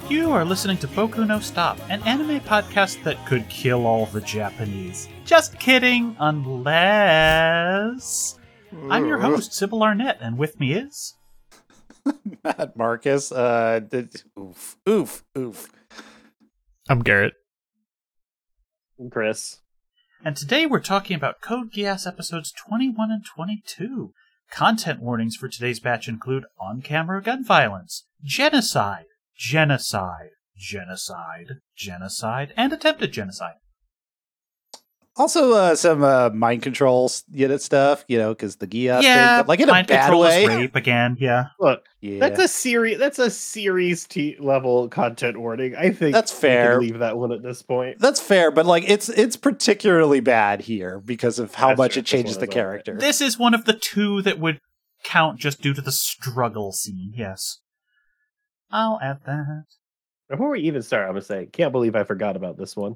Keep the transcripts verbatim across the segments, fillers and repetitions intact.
You are listening to Boku no Stop, an anime podcast that could kill all the Japanese. Just kidding, unless... I'm your host, Sybil Arnett, and with me is... Matt Marcus. Uh, did, oof, oof, oof. I'm Garrett. I'm Chris. And today we're talking about Code Geass episodes twenty-one and twenty-two. Content warnings for today's batch include on-camera gun violence, genocide, genocide, genocide, genocide, and attempted genocide. Also, uh, some uh, mind control unit stuff, you know, because the Geass yeah, thing, but like in a mind bad control way. Is rape again, yeah. Look, Yeah, that's a series. That's a series T level content warning. I think That's we fair. can leave that one at this point. That's fair, but like it's it's particularly bad here because of how That's much true. it changes This the one is all right. character. This is one of the two that would count just due to the struggle scene, yes. I'll add that. Before we even start, I'm gonna say, can't believe I forgot about this one.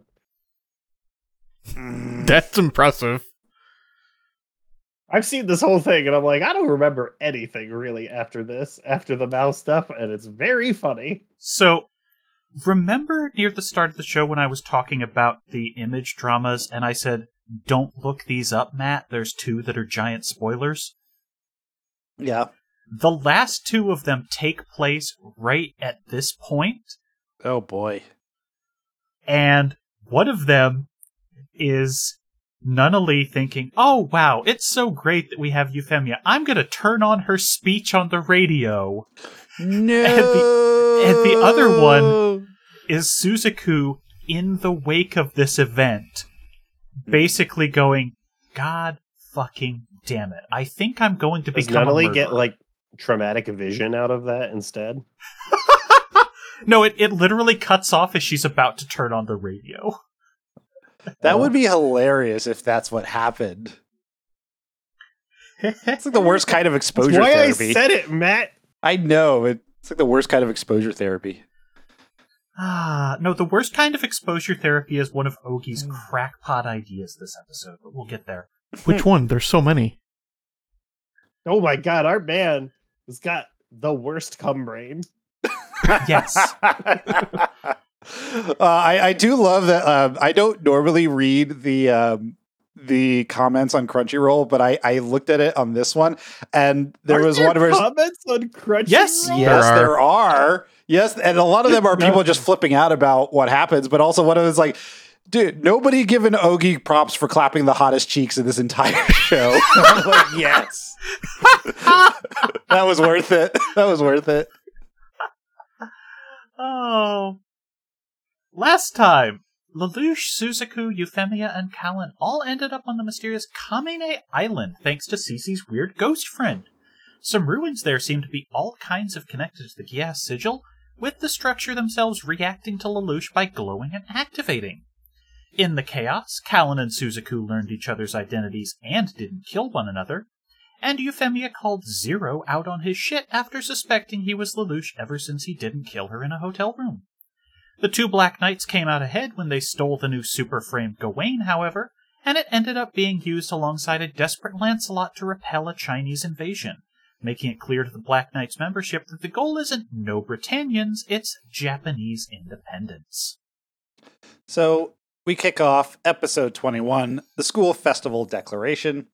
That's impressive. I've seen this whole thing, and I'm like, I don't remember anything really after this, after the mouse stuff, and it's very funny. So, remember near the start of the show when I was talking about the image dramas, and I said, don't look these up, Matt, there's two that are giant spoilers? Yeah. The last two of them take place right at this point, Oh boy. and one of them is Nunnally thinking, oh wow, it's so great that we have Euphemia. I'm going to turn on her speech on the radio. No. And the, and the other one is Suzaku in the wake of this event, basically going, God fucking damn it. I think I'm going to Does become a Nunnally murderer. get like traumatic vision out of that instead? No, it, it literally cuts off as she's about to turn on the radio. That would be hilarious if that's what happened. It's like the worst kind of exposure That's why therapy. I said it, Matt. I know. It's like the worst kind of exposure therapy. Ah, no, the worst kind of exposure therapy is one of Ogi's crackpot ideas this episode, but we'll get there. Which one? There's so many. Oh my god, our man has got the worst cum brain. Yes. uh, I, I do love that. Um, I don't normally read the um, the comments on Crunchyroll, but I, I looked at it on this one, and there Aren't was there one of her. comments on Crunchyroll. Yes, Yes, There are. there are. Yes, and a lot of them are people just flipping out about what happens, but also one of them is like, dude, nobody given Ogi props for clapping the hottest cheeks in this entire show. I'm like, yes. That was worth it. That was worth it. Oh. Last time, Lelouch, Suzaku, Euphemia, and Callan all ended up on the mysterious Kamine Island thanks to Cece's weird ghost friend. Some ruins there seem to be all kinds of connected to the Geass sigil, with the structure themselves reacting to Lelouch by glowing and activating. In the chaos, Callan and Suzaku learned each other's identities and didn't kill one another, and Euphemia called Zero out on his shit after suspecting he was Lelouch ever since he didn't kill her in a hotel room. The two Black Knights came out ahead when they stole the new Super Frame Gawain, however, and it ended up being used alongside a desperate Lancelot to repel a Chinese invasion, making it clear to the Black Knights membership that the goal isn't no Britannians, it's Japanese independence. So we kick off episode twenty-one, the School Festival Declaration.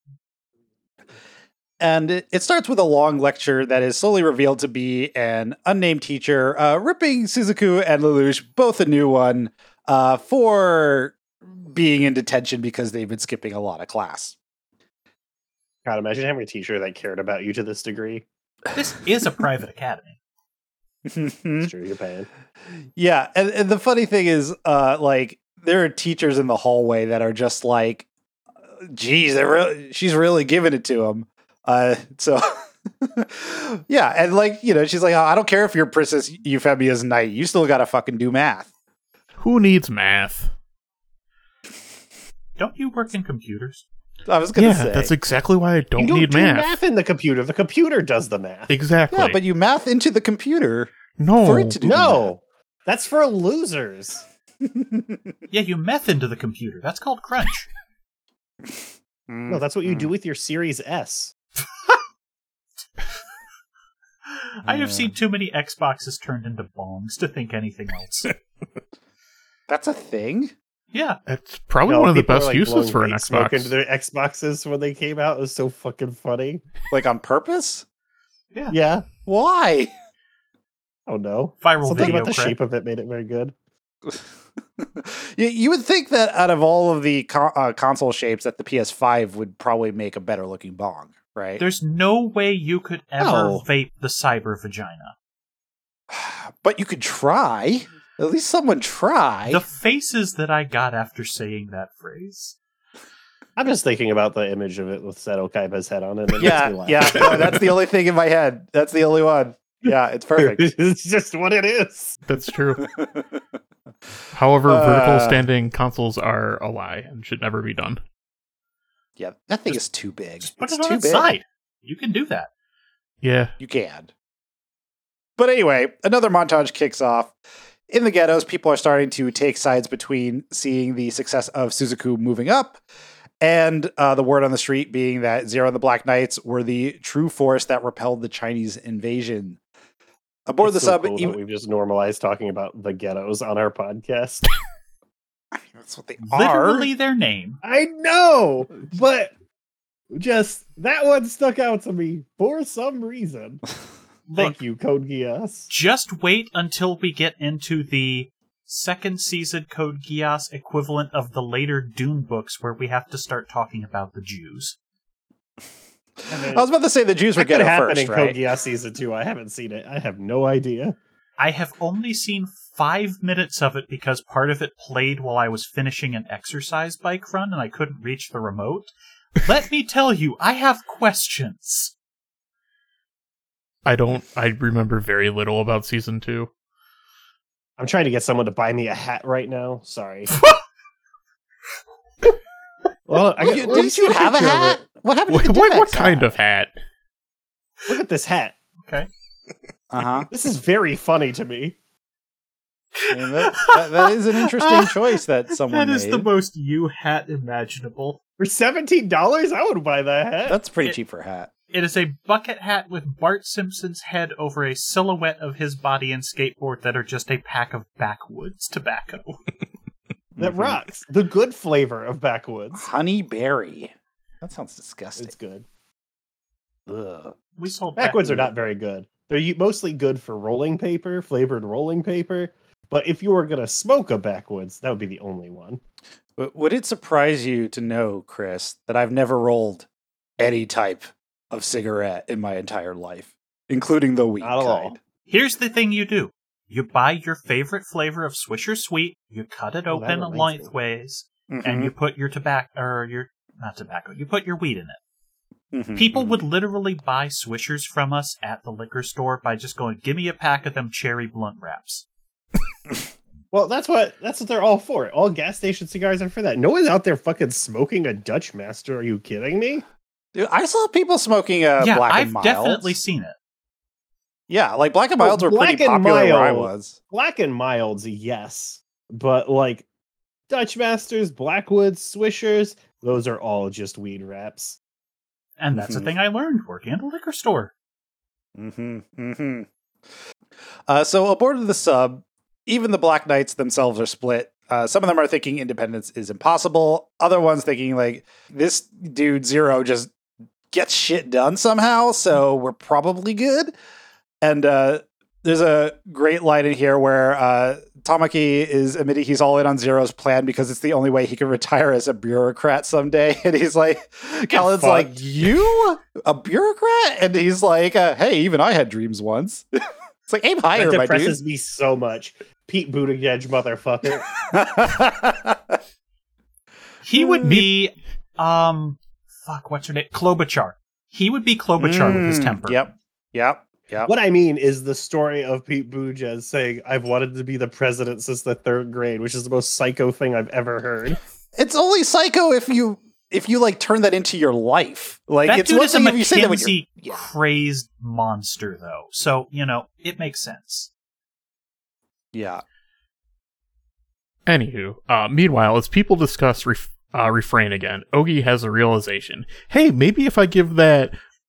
And it, it starts with a long lecture that is slowly revealed to be an unnamed teacher uh, ripping Suzaku and Lelouch, both a new one, uh, for being in detention because they've been skipping a lot of class. God, imagine having a teacher that cared about you to this degree. This is a private academy. It's true, you're paying. Yeah, and, and the funny thing is, uh, like, there are teachers in the hallway that are just like, geez, they're really, she's really giving it to him. Uh, so, yeah, and like, you know, she's like, oh, I don't care if you're Princess Euphemia's knight, you still gotta fucking do math. Who needs math? Don't you work in computers? I was gonna Yeah, say. that's exactly why I don't You don't need do math. math in the computer. The computer does the math. Exactly. Yeah, but you math into the computer no. for it to do No, that's for losers. Yeah, you meth into the computer. That's called crunch. Mm, No, that's what you mm. do with your Series S. I have Yeah. seen too many Xboxes turned into bongs to think anything else. That's a thing? Yeah. It's probably No, one of the people were, best like, uses blowing for an fake smoke into Xbox. their Xboxes when they came out. It was so fucking funny. Like on purpose? Yeah. Yeah. Why? I don't know. Viral Something video about the crit. shape of it made it very good. you, you would think that out of all of the co- uh, console shapes, that the P S five would probably make a better looking bong, right? There's no way you could ever No. vape the cyber vagina. But you could try. At least someone try. The faces that I got after saying that phrase. I'm just thinking about the image of it with Seto Kaiba's head on it. And it makes me yeah, laugh. yeah. No, that's the only thing in my head. That's the only one. Yeah, it's perfect. It's just what it is. That's true. However, vertical Uh, standing consoles are a lie and should never be done. Yeah, that thing is too big. Just put It's it on too its big. side. You can do that. Yeah. You can. But anyway, another montage kicks off. In the ghettos, people are starting to take sides between seeing the success of Suzaku moving up and uh, the word on the street being that Zero and the Black Knights were the true force that repelled the Chinese invasion. Aboard It's the so sub, cool that even- we've just normalized talking about the ghettos on our podcast. that's what they are. Literally their name. I know, but just that one stuck out to me for some reason. Thank Look, you, Code Geass. just wait until we get into the second season Code Geass equivalent of the later Dune books where we have to start talking about the Jews. I was about to say the Jews were That could ghetto happen first, in right? Code Geass season two. I haven't seen it. I have no idea. I have only seen five minutes of it because part of it played while I was finishing an exercise bike run and I couldn't reach the remote. Let me tell you, I have questions. I don't, I remember very little about season two. I'm trying to get someone to buy me a hat right now. Sorry. Well, I You- got, didn't you have a hat? What happened What, to the what, what Dimex kind hat? of hat? Look at this hat. Okay. Uh-huh. This is very funny to me. I mean, that, that, that is an interesting choice that someone That is made. the most you hat imaginable. For seventeen dollars, I would buy that hat. That's pretty It- cheap for a hat. It is a bucket hat with Bart Simpson's head over a silhouette of his body and skateboard that are just a pack of backwoods tobacco. That Mhm. rocks. The good flavor of backwoods. Honey berry. That sounds disgusting. It's good. Ugh. We sold Backwoods are not very good. They're u- mostly good for rolling paper, flavored rolling paper. But if you were going to smoke a backwoods, that would be the only one. But would it surprise you to know, Chris, that I've never rolled any type of cigarette in my entire life, including the weed Not at all. kind? Here's the thing you do. You buy your favorite flavor of Swisher Sweet, you cut it Oh, that open reminds me. lengthways, Mhm, and you put your tobacco, or your, not tobacco, you put your weed in it. mhm, People mhm. would literally buy Swishers from us at the liquor store by just going, give me a pack of them cherry blunt wraps. Well, that's what that's what they're all for. All gas station cigars are for that. No one's out there fucking smoking a Dutch Master. Are you kidding me? Dude, I saw people smoking uh, yeah, Black I've and Milds. definitely seen it. Yeah, like Black and Oh, Milds were pretty Black and popular where I Mild. was. Black and milds, yes, but like Dutch Masters, Blackwoods, Swishers, those are all just weed wraps. And that's Mhm. a thing I learned working at a liquor store. Mm-hmm. Mm-hmm. Uh, so aboard of the sub, even the Black Knights themselves are split. Uh, some of them are thinking independence is impossible. Other ones thinking like this dude Zero just gets shit done somehow, so we're probably good. And uh, there's a great line in here where uh, Tamaki is admitting he's all in on Zero's plan because it's the only way he can retire as a bureaucrat someday. And he's like, Callan's fucked. like, you? A bureaucrat? And he's like, uh, hey, even I had dreams once. It's like, aim higher, That my depresses dude. me so much. Pete Buttigieg, motherfucker. He would be, um, fuck, what's her name? Klobuchar. He would be Klobuchar with his Mm, temper. Yep, yep, yep. What I mean is the story of Pete Buttigieg saying, I've wanted to be the president since the third grade, which is the most psycho thing I've ever heard. It's only psycho if you if you like turn that into your life. Like That it's dude one is a thing if you say that when you're McKinsey yeah. crazed monster, though. So, you know, it makes sense. yeah. Anywho, uh, meanwhile, as people discuss ref- uh, refrain again, Ogi has a realization. Hey, maybe if I give that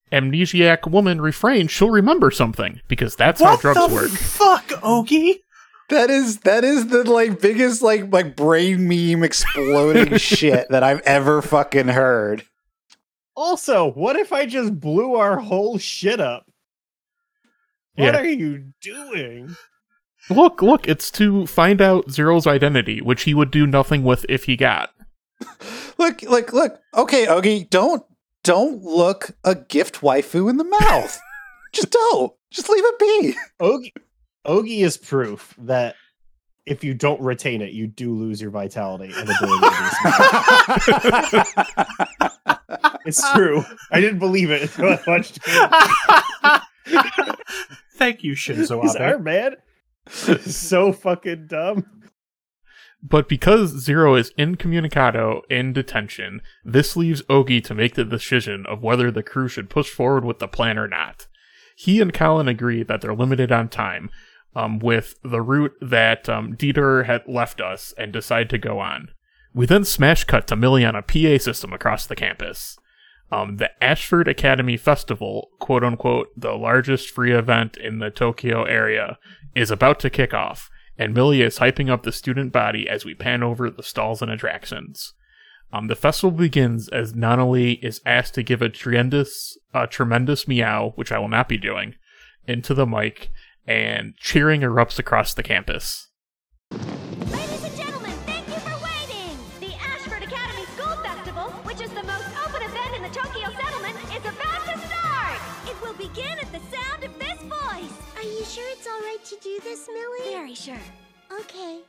amnesiac woman refrains, she'll remember something, because that's what how drugs the work. fuck, Ogie? That is that is the like biggest like like brain meme exploding shit that I've ever fucking heard. Also, what if I just blew our whole shit up? What Yeah. are you doing? Look, look, it's to find out Zero's identity, which he would do nothing with if he got. Look, look, look. Okay, Ogie, don't don't look a gift waifu in the mouth. Just don't. Just leave it be. Ogie, Ogie is proof that if you don't retain it, you do lose your vitality and ability to do something. It's true. I didn't believe it until I watched it. Thank you, Shinzo He's Abe. our man. So fucking dumb. But because Zero is incommunicado in detention, this leaves Ogie to make the decision of whether the crew should push forward with the plan or not. He and Colin agree that they're limited on time, um, with the route that um, Dieter had left us, and decide to go on. We then smash cut to Millie on a P A system across the campus. Um, the Ashford Academy Festival, quote-unquote, the largest free event in the Tokyo area, is about to kick off, and Millie is hyping up the student body as we pan over the stalls and attractions. Um, the festival begins as Nonali is asked to give a tremendous, a tremendous meow, which I will not be doing, into the mic, and cheering erupts across the campus. Ladies and gentlemen, thank you for waiting! The Ashford Academy School Festival, which is the most open event in the Tokyo settlement, is about to start! It will begin at the sound of this voice! Are you sure it's all right to do this, Millie? Very sure. Okay.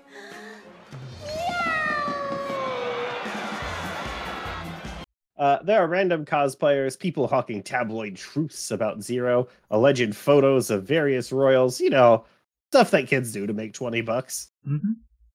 Uh, there are random cosplayers, people hawking tabloid truths about Zero, alleged photos of various royals, you know, stuff that kids do to make twenty bucks. Mm-hmm.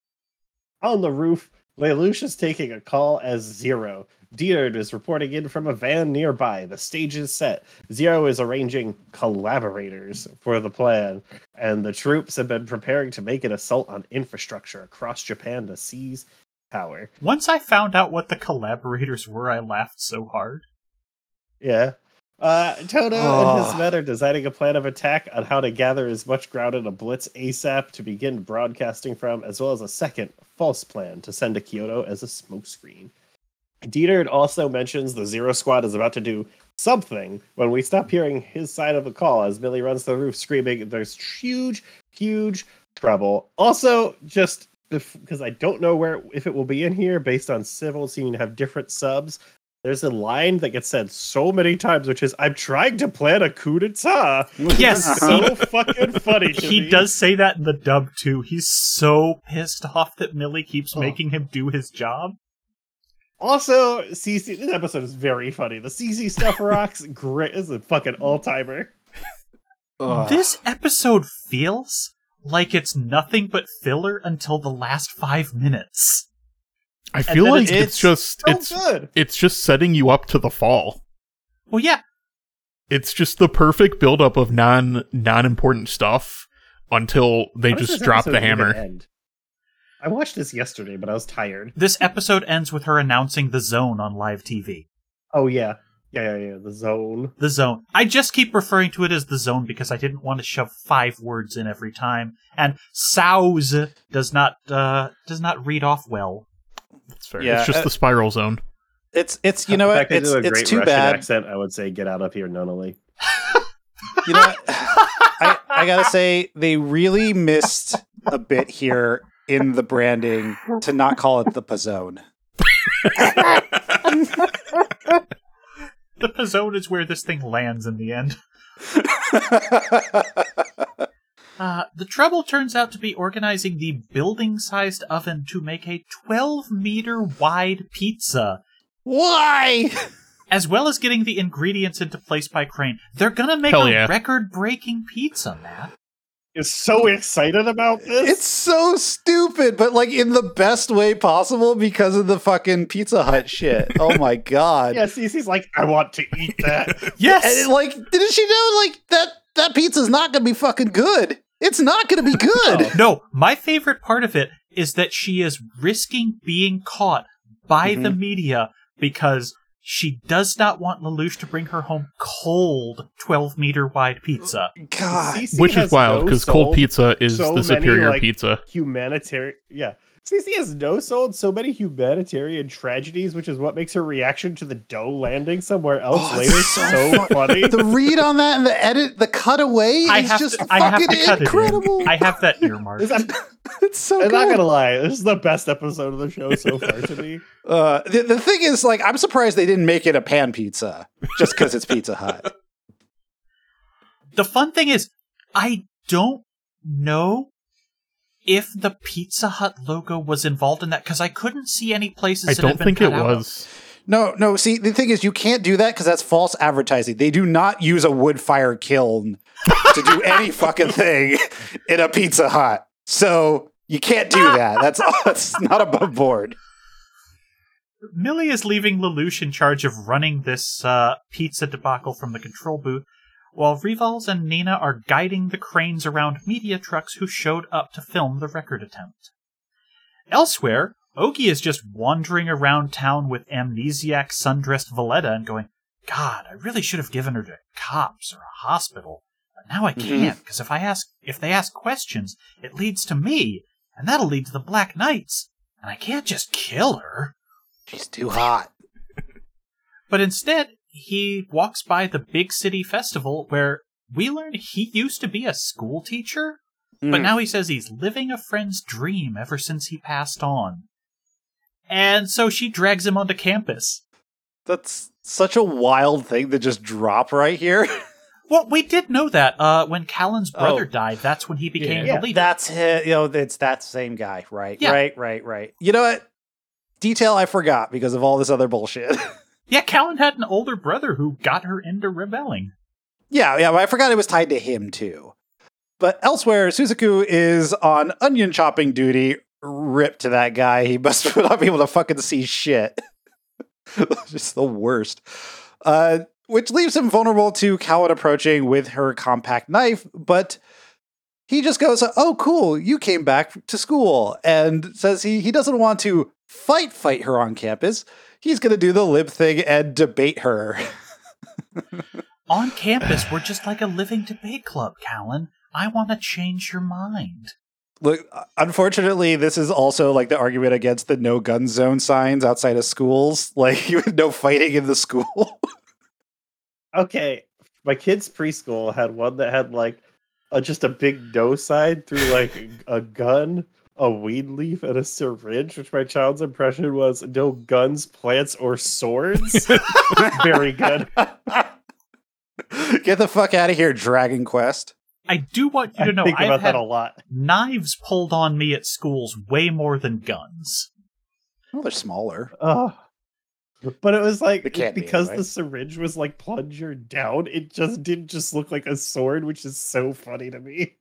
On the roof, Lelouch is taking a call as Zero. Dieter is reporting in from a van nearby. The stage is set. Zero is arranging collaborators for the plan, and the troops have been preparing to make an assault on infrastructure across Japan to seize power. Once I found out what the collaborators were, I laughed so hard. Yeah. Uh, Toto Oh. and his men are designing a plan of attack on how to gather as much ground in a blitz ASAP to begin broadcasting from, as well as a second false plan to send to Kyoto as a smokescreen. Dieter also mentions the Zero Squad is about to do something when we stop hearing his side of the call as Millie runs the roof screaming, there's huge, huge trouble. Also, just because I don't know where if it will be in here based on civil seeming to have different subs, there's a line that gets said so many times, which is, I'm trying to plan a coup d'etat. Yes, So fucking funny to he me. does say that in the dub too. He's so pissed off that Millie keeps Oh. making him do his job. Also, C C, this episode is very funny. The C C stuff rocks. Great. This is a fucking all-timer. Ugh. This episode feels like it's nothing but filler until the last five minutes. I feel then like it's- it's, just So it's good. it's just setting you up to the fall. Well, yeah, It's just the perfect buildup of non non important stuff until they How does just this drop the episode even hammer. end? I watched this yesterday, but I was tired. this episode ends with her announcing the zone on live T V. Oh, yeah. Yeah, yeah, yeah. The zone. The zone. I just keep referring to it as the zone because I didn't want to shove five words in every time. And souse does not uh, does not read off well. It's fair. Yeah, it's just uh, the spiral zone. It's it's you know In what fact, they it's do a it's great too Russian bad. accent. I would say, get out of here, Nonali. You know what? I I gotta say they really missed a bit here in the branding to not call it the Pizzone. The Pizzone is where this thing lands in the end. Uh, the trouble turns out to be organizing the building-sized oven to make a twelve-meter wide pizza, Why? as well as getting the ingredients into place by crane. They're gonna make Hell a yeah. record-breaking pizza, Matt. Is so excited about this. It's so stupid, but like in the best way possible because of the fucking Pizza Hut shit. Oh my god. Yeah, Cece's like, I want to eat that. Yes! And like, didn't she know like that that pizza's not gonna be fucking good? It's not gonna be good. No, my favorite part of it is that she is risking being caught by Mhm. the media because she does not want Lelouch to bring her home cold twelve meter wide pizza. God. C C Which has is wild, no because cold soul, pizza is so the many, superior like, pizza. Humanitarian, yeah. C C has no soul in so many humanitarian tragedies, which is what makes her reaction to the dough landing somewhere else Oh, later it's so so funny. The read on that and the edit, the cutaway I is have just to, I have fucking to cut incredible. it in. I have that earmarked. This- I'm, It's so I'm good. not gonna lie, this is the best episode of the show so far to me. Uh, the, the thing is, like, I'm surprised they didn't make it a pan pizza just because it's Pizza Hut. The fun thing is, I don't know if the Pizza Hut logo was involved in that, because I couldn't see any places I it had don't been think cut it out of. was. No, no. See, the thing is, you can't do that because that's false advertising. They do not use a wood fire kiln to do any fucking thing in a Pizza Hut. So you can't do that. That's that's not above board. Millie is leaving Lelouch in charge of running this uh, pizza debacle from the control booth, while Revals and Nina are guiding the cranes around media trucks who showed up to film the record attempt. Elsewhere, Ogie is just wandering around town with amnesiac sundressed Valletta and going, God, I really should have given her to cops or a hospital, but now I can't, because if I ask, if they ask questions, it leads to me, and that'll lead to the Black Knights, and I can't just kill her. She's too hot. But instead, he walks by the big city festival where we learn he used to be a school teacher, but Mm. now he says he's living a friend's dream ever since he passed on. And so she drags him onto campus. That's such a wild thing to just drop right here. Well, we did know that uh, when Callan's brother Oh. died, that's when he became Yeah. the leader. That's it. You know, it's that same guy, right? Yeah. Right, right, right. You know what? Detail I forgot because of all this other bullshit. Yeah, Callan had an older brother who got her into rebelling. yeah, yeah, but I forgot it was tied to him too. But elsewhere, Suzaku is on onion chopping duty. Rip to that guy. He must not be able to fucking see shit. Just the worst. Uh, which leaves him vulnerable to Callan approaching with her compact knife, but he just goes, oh, cool, you came back to school, and says he, he doesn't want to fight fight her on campus. He's going to do the lib thing and debate her. On campus, we're just like a living debate club, Callan. I want to change your mind. Look, unfortunately, this is also like the argument against the no gun zone signs outside of schools. Like, you had no fighting in the school. Okay, my kid's preschool had one that had like a, just a big no sign through like a gun, a weed leaf, and a syringe, which my child's impression was no guns, plants, or swords. Very good. Get the fuck out of here, Dragon Quest. I do want you to I know think I've about had that a lot. knives pulled on me at schools way more than guns. Well, they're smaller. Oh. But it was like They can't be, because anyway. the syringe was like plunger down, it just didn't just look like a sword, which is so funny to me.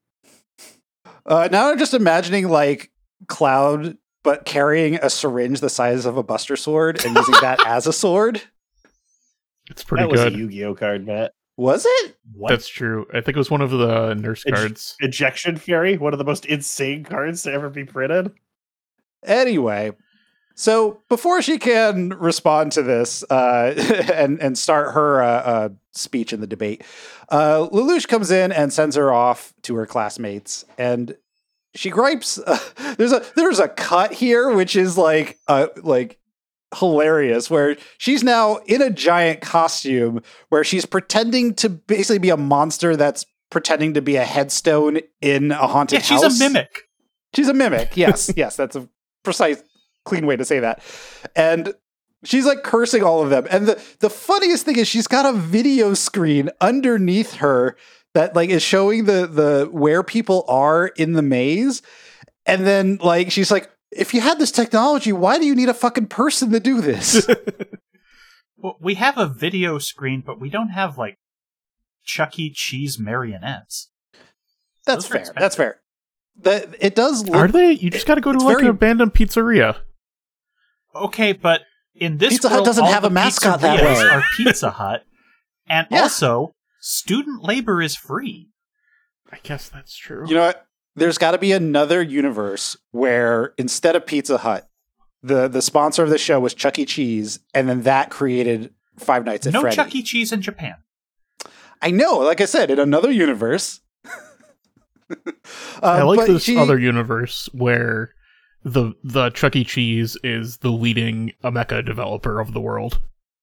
Uh, now I'm just imagining like Cloud, but carrying a syringe the size of a Buster Sword and using that as a sword. It's pretty that was good. a Yu-Gi-Oh card, Matt. Was it? What? That's true. I think it was one of the nurse Ej- cards. Ejection Fairy, one of the most insane cards to ever be printed. Anyway, so before she can respond to this uh, and and start her uh, uh, speech in the debate, uh, Lelouch comes in and sends her off to her classmates, and she gripes. Uh, there's a there's a cut here which is like uh, like hilarious, where she's now in a giant costume where she's pretending to basically be a monster that's pretending to be a headstone in a haunted Yeah, she's house. a mimic. She's a mimic. Yes, yes, that's a precise, clean way to say that. And she's like cursing all of them. And the, the funniest thing is she's got a video screen underneath her that like is showing the the where people are in the maze. And then like she's like, if you had this technology, why do you need a fucking person to do this? Well, we have a video screen, but we don't have like Chuck E. Cheese marionettes. That's Those are fair. expensive. That's fair. That it does look Are they? You just got to go to it's like very- an abandoned pizzeria. Okay, but in this Pizza Hut world, doesn't all have the a mascot that pizzerias way. are Pizza Hut, and Yeah. also student labor is free. I guess that's true. You know what? There's got to be another universe where instead of Pizza Hut, the the sponsor of the show was Chuck E. Cheese, and then that created Five Nights at No Freddy's. Chuck E. Cheese in Japan. I know, like I said, in another universe. uh, I like but this she- other universe where the the Chuck E. Cheese is the leading mecha developer of the world.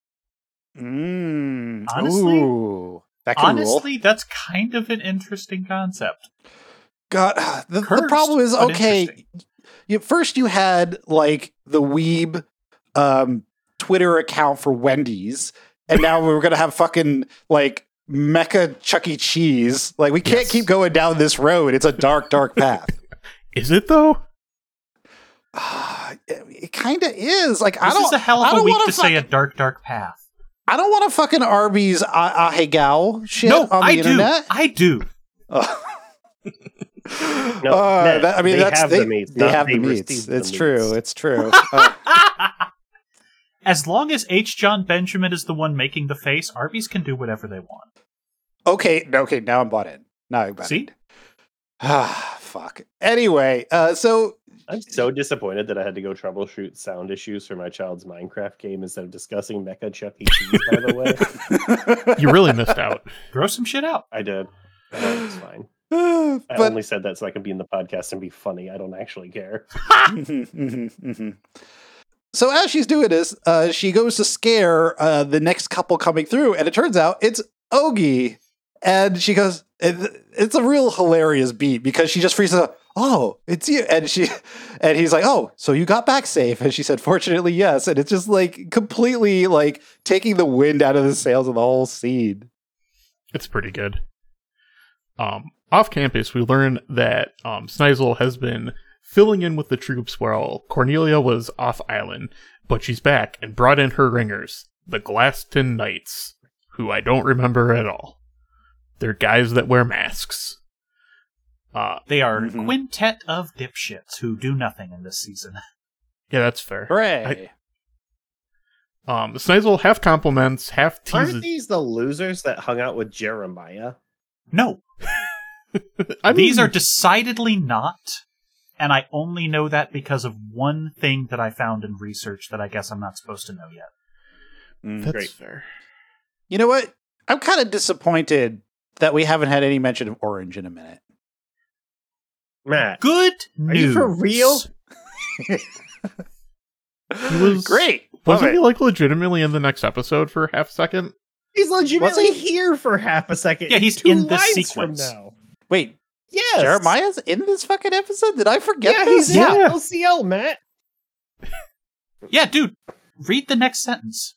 Mm, Honestly- ooh, that can rule. Honestly, that's kind of an interesting concept. God, the, the Cursed, problem is, but okay, interesting. you, first you had like the Weeb um, Twitter account for Wendy's, and now we're gonna have fucking like mecha Chuck E. Cheese. Like, we can't Yes. keep going down this road. It's a dark, dark path. Is it though? it it kind of is. Like, I This don't. is a hell I of a don't week wanna to say a fuck- dark, dark path. I don't want to fucking Arby's ah- ahegao shit No, on the I internet. do. I do. Oh. No, Uh, Ned, that- I mean, they that's have they, the meats, they not have they the meats. receive the It's true. meats. It's true. Uh, As long as H. John Benjamin is the one making the face, Arby's can do whatever they want. okay. no, Okay. Now I'm bought in. Now I'm bought See? in. Ah, fuck. Anyway, uh, so I'm so disappointed that I had to go troubleshoot sound issues for my child's Minecraft game instead of discussing Mecha Chuck E. Cheese, by the way. You really missed out. Throw some shit out. I did. Uh, it's fine. Uh, I but only said that so I can be in the podcast and be funny. I don't actually care. Mhm, mhm, mhm. So as she's doing this, uh, she goes to scare uh, the next couple coming through, and it turns out it's Ogie. And she goes, it, it's a real hilarious beat because she just freezes up. Oh, it's you. And she, and he's like, oh, so you got back safe. And she said, fortunately, yes. And it's just like completely like taking the wind out of the sails of the whole scene. It's pretty good. Um, off campus, we learn that um, Snizel has been filling in with the troops while Cornelia was off island, but she's back and brought in her ringers, the Glaston Knights, who I don't remember at all. They're guys that wear masks. Uh, They are Mhm. quintet of dipshits who do nothing in this season. yeah, that's fair. Hooray. Um, Snizel half compliments, half Aren't teases. these the losers that hung out with Jeremiah? No, I these mean, are decidedly not. And I only know that because of one thing that I found in research that I guess I'm not supposed to know yet. Mm. that's great. fair. You know what? I'm kind of disappointed that we haven't had any mention of Orange in a minute. Matt, Good are news. you for real? He was Great. Love Wasn't it. he like legitimately in the next episode for half a second? He's legitimately Was he? here for half a second. Yeah, he's two in the lines sequence. from now. Wait, Yes, Jeremiah's in this fucking episode? Did I forget Yeah, this? he's Yeah. in L C L, Matt. Yeah, dude, read the next sentence.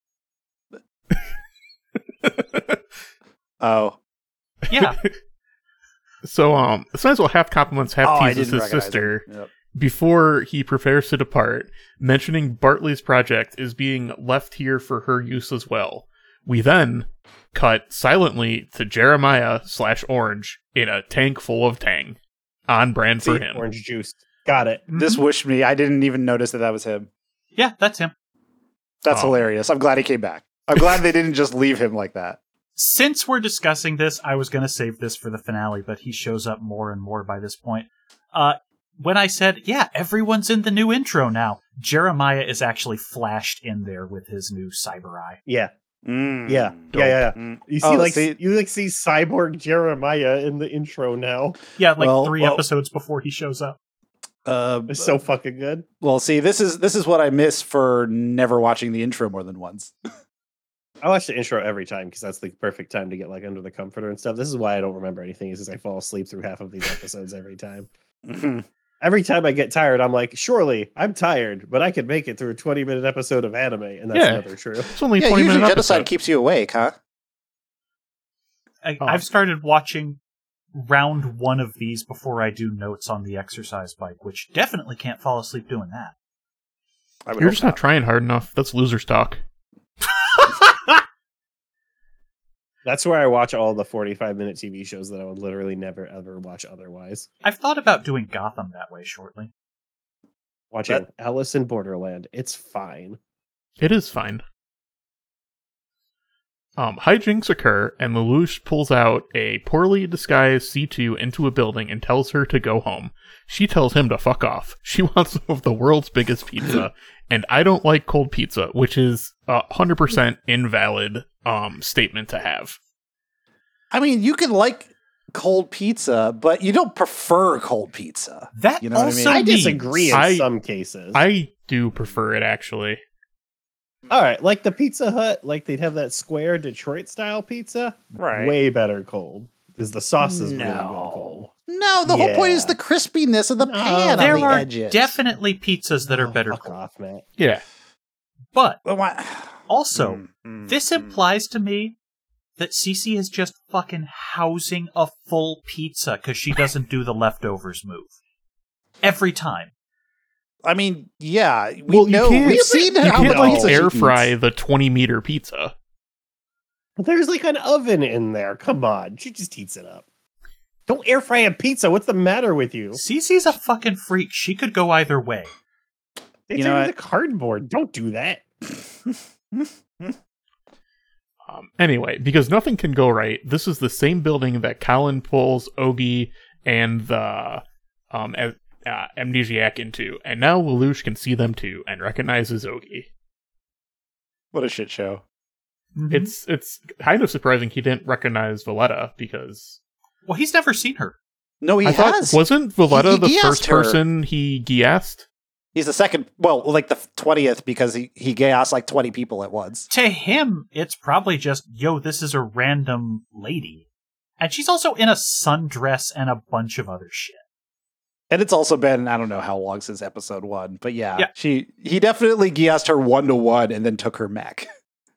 Oh. Yeah, So, um, Snizel half compliments, half Oh, I teases didn't his recognize sister him. Yep. before he prepares to depart, mentioning Bartley's project is being left here for her use as well. We then cut silently to Jeremiah slash Orange in a tank full of Tang, on brand for See, him. orange juice. Got it. This wished me. I didn't even notice that that was him. yeah, that's him. That's Oh. hilarious. I'm glad he came back. I'm glad they didn't just leave him like that. Since we're discussing this, I was going to save this for the finale, but he shows up more and more by this point. Uh, when I said, yeah, everyone's in the new intro now, Jeremiah is actually flashed in there with his new cyber eye. Yeah, Mm. yeah, yeah, yeah. Mm. You see, Oh, like see- you like see Cyborg Jeremiah in the intro now. Yeah, like Well, three well- episodes before he shows up. Uh, It's so fucking good. well, see, this is this is what I miss for never watching the intro more than once. I watch the intro every time because that's the perfect time to get like under the comforter and stuff. This is why I don't remember anything, is because I fall asleep through half of these episodes every time. Mhm. Every time I get tired, I'm like, surely I'm tired, but I could make it through a twenty minute episode of anime, and that's Yeah. never true. It's only Yeah, twenty usually minute genocide episode. keeps you awake, huh? I, Oh. I've started watching round one of these before I do notes on the exercise bike, which definitely can't fall asleep doing that. I would You're hope just not not. trying hard enough. That's loser talk. That's where I watch all the forty-five minute T V shows that I would literally never ever watch otherwise. I've thought about doing Gotham that way shortly. Watching Alice in Borderland, it's fine. It is fine. Um, hijinks occur, and Lelouch pulls out a poorly disguised C two into a building and tells her to go home. She tells him to fuck off. She wants some of the world's biggest pizza, and I don't like cold pizza, which is a one hundred percent invalid um, statement to have. I mean, you can like cold pizza, but you don't prefer cold pizza. That You know what I also mean? I disagree in I- some cases. I do prefer it, actually. All right, like the Pizza Hut, like they'd have that square Detroit style pizza. Right. Way better cold. Because the sauce is really good cold. No, the whole point is Yeah. the crispiness of the No. pan there on the are edges. definitely pizzas that are Oh, better fuck cold. off, Matt. Yeah. But Well, why- also, Mm, mm, this mm. implies to me that Cece is just fucking housing a full pizza because she doesn't do the leftovers move. Every time. I mean, yeah, we Well, you know can't- we've you seen You how can't much like pizza she air eats. fry the twenty meter pizza. But there's like an oven in there. Come on. She just heats it up. Don't air fry a pizza. What's the matter with you? Cece's a fucking freak. She could go either way. They You turn know the what? cardboard. Don't do that. Um, anyway, because nothing can go right, this is the same building that Colin pulls Ogie and the um, a- uh, amnesiac into, and now Lelouch can see them too and recognizes Ogie. What a shit show. Mm-hmm. It's it's kind of surprising he didn't recognize Valletta because Well, he's never seen her. No, he I has. thought wasn't Valletta He- the he first asked her. person he gassed? He's the second, well, like the twentieth because he, he gassed like twenty people at once. To him, it's probably just, yo, this is a random lady. And she's also in a sundress and a bunch of other shit. And it's also been, I don't know how long since episode one, but yeah, Yeah. she he definitely gassed her one to one and then took her mech.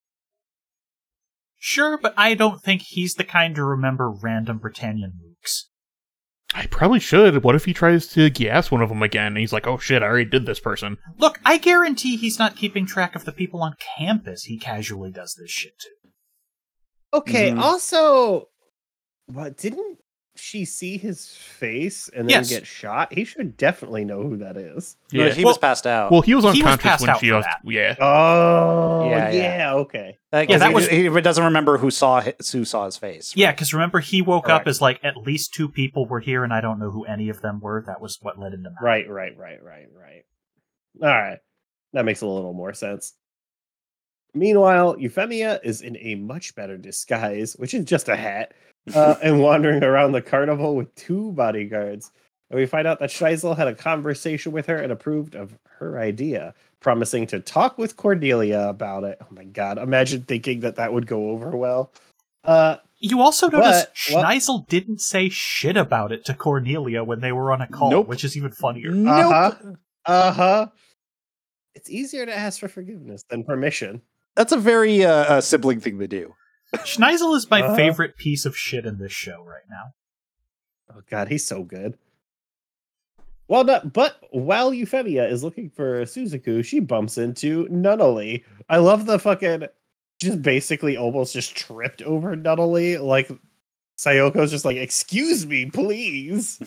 Sure, but I don't think he's the kind to remember random Britannian mooks. I probably should. What if he tries to gas one of them again and he's like, oh shit, I already did this person. Look, I guarantee he's not keeping track of the people on campus he casually does this shit to. Okay, Mhm. also, what didn't she see his face and then Yes. get shot? He should definitely know who that is. No, Yeah. he Well- was passed out. Well, he was He was unconscious passed when out she for was. that. Yeah. Oh, Yeah, yeah, yeah. okay. Uh, 'cause yeah, that he, was- he, he doesn't remember who saw hi- who saw his face. Yeah, because remember, he woke up Correct. as like, at least two people were here, and I don't know who any of them were. That was what led into that. Right, right, right, right, right. All right. That makes a little more sense. Meanwhile, Euphemia is in a much better disguise, which is just a hat, uh, and wandering around the carnival with two bodyguards. And we find out that Scheisel had a conversation with her and approved of her idea, promising to talk with Cordelia about it. Oh my god, imagine thinking that that would go over well. Uh, You also notice But- what- Schneisel didn't say shit about it to Cornelia when they were on a call, Nope. which is even funnier. Nope. Uh-huh. uh-huh. It's easier to ask for forgiveness than permission. That's a very uh, uh, sibling thing to do. Schneisel is my Uh-huh. favorite piece of shit in this show right now. Oh god, he's so good. Well, not, but while Euphemia is looking for Suzaku, she bumps into Nunnally. I love the fucking just basically almost just tripped over Nunnally. Like Sayoko's just like, excuse me, please.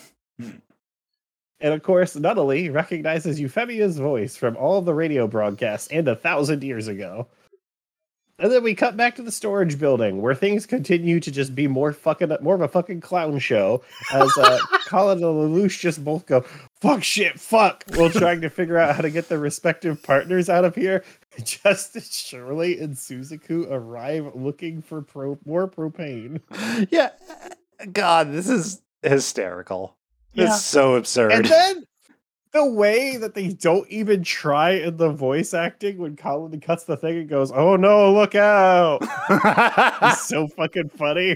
And of course, Nunnally recognizes Euphemia's voice from all of the radio broadcasts and a thousand years ago. And then we cut back to the storage building where things continue to just be more fucking more of a fucking clown show as uh, Colin and Lelouch just both go fuck shit fuck while trying to figure out how to get their respective partners out of here. Just as Shirley and Suzaku arrive looking for pro- more propane. Yeah. God, this is hysterical. Yeah. It's so absurd. And then the way that they don't even try in the voice acting when Colin cuts the thing and goes, "Oh no, look out!" It's so fucking funny.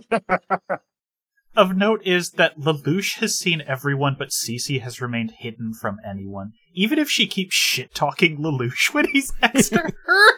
Of note is that Lelouch has seen everyone, but Cece has remained hidden from anyone, even if she keeps shit-talking Lelouch when he's next to her.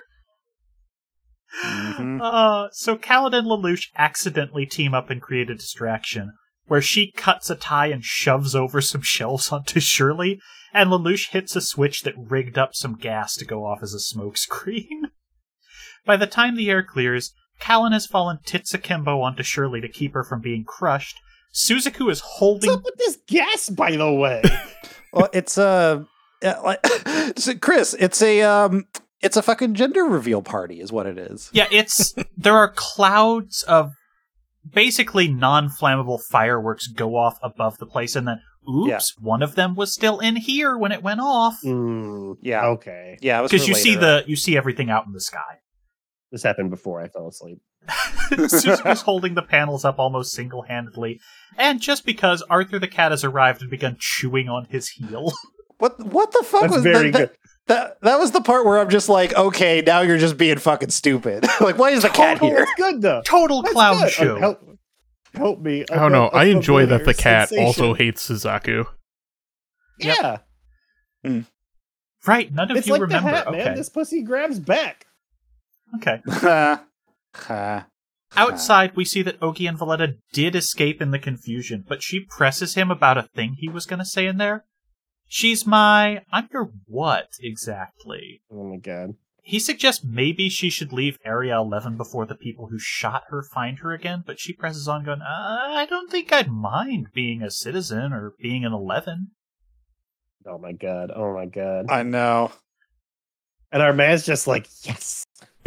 Mhm. Uh, so Callan and Lelouch accidentally team up and create a distraction, where she cuts a tie and shoves over some shelves onto Shirley, and Lelouch hits a switch that rigged up some gas to go off as a smoke screen. By the time the air clears, Callan has fallen tits akimbo onto Shirley to keep her from being crushed. Suzaku is holding... What's up with this gas, by the way? Well, it's uh, yeah, like so Chris, it's a um, it's a fucking gender reveal party, is what it is. Yeah, it's there are clouds of basically non-flammable fireworks go off above the place, and then oops, Yeah. one of them was still in here when it went off. Mm, Yeah. Okay. Yeah, it was Because for you see later. the you see everything out in the sky. This happened before I fell asleep. Suzuku's holding the panels up almost single-handedly, and just because Arthur the cat has arrived and begun chewing on his heel. What what the fuck That's was very that, good. That, that that was the part where I'm just like, okay, now you're just being fucking stupid. Like, why is the cat Total- here? That's good though. Total That's clown good. show. Uh, help, help me. I don't know. I enjoy that the cat also hates Suzaku. Yeah. Right, none of It's you like remember. the hat, man. Okay. This pussy grabs back. Okay. Ha. Ha. Outside, we see that Oki and Valletta did escape in the confusion, but she presses him about a thing he was going to say in there. She's my... I'm your what, exactly? Oh my god. He suggests maybe she should leave Area eleven before the people who shot her find her again, but she presses on going, uh, I don't think I'd mind being a citizen or being an eleven. Oh my god. Oh my god. I know. And our man's just like, yes.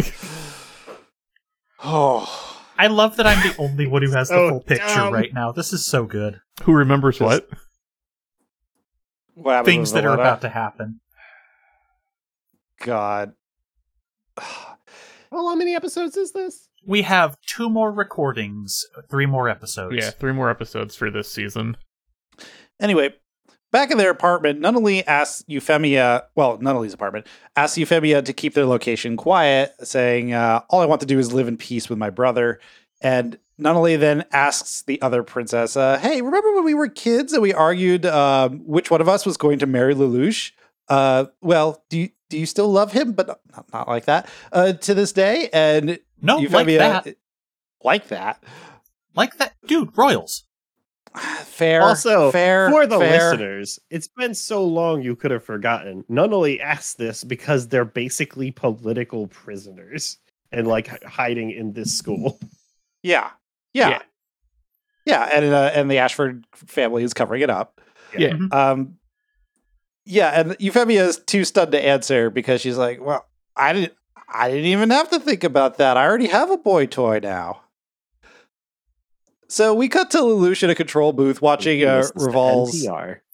Oh. I love that I'm the only one who has the So full picture dumb. right now. This is so good. Who remembers what? What happened Things with that are Valletta? about to happen. God. Well, how many episodes is this? We have two more recordings, three more episodes. Yeah, three more episodes for this season. Anyway, back in their apartment, Nunnally asks Euphemia, well, Nunnally's apartment, asks Euphemia to keep their location quiet, saying, uh, all I want to do is live in peace with my brother. And Nunnally then asks the other princess, uh, hey, remember when we were kids and we argued um, which one of us was going to marry Lelouch? Uh, well, do you, do you still love him? But not, not like that uh, to this day. And No, like Euphemia, that. Like that. Like that. Dude, Royals. Fair. Also, fair, for the fair. listeners, it's been so long you could have forgotten. Nunnally asked this because they're basically political prisoners and like h- hiding in this school. Yeah. Yeah. Yeah. Yeah, and uh, and the Ashford family is covering it up. Yeah. Mhm. Um, yeah, and Euphemia is too stunned to answer because she's like, "Well, I didn't, I didn't even have to think about that. I already have a boy toy now." So we cut to Lelouch in a control booth watching uh, Listens to Revol's. N P R.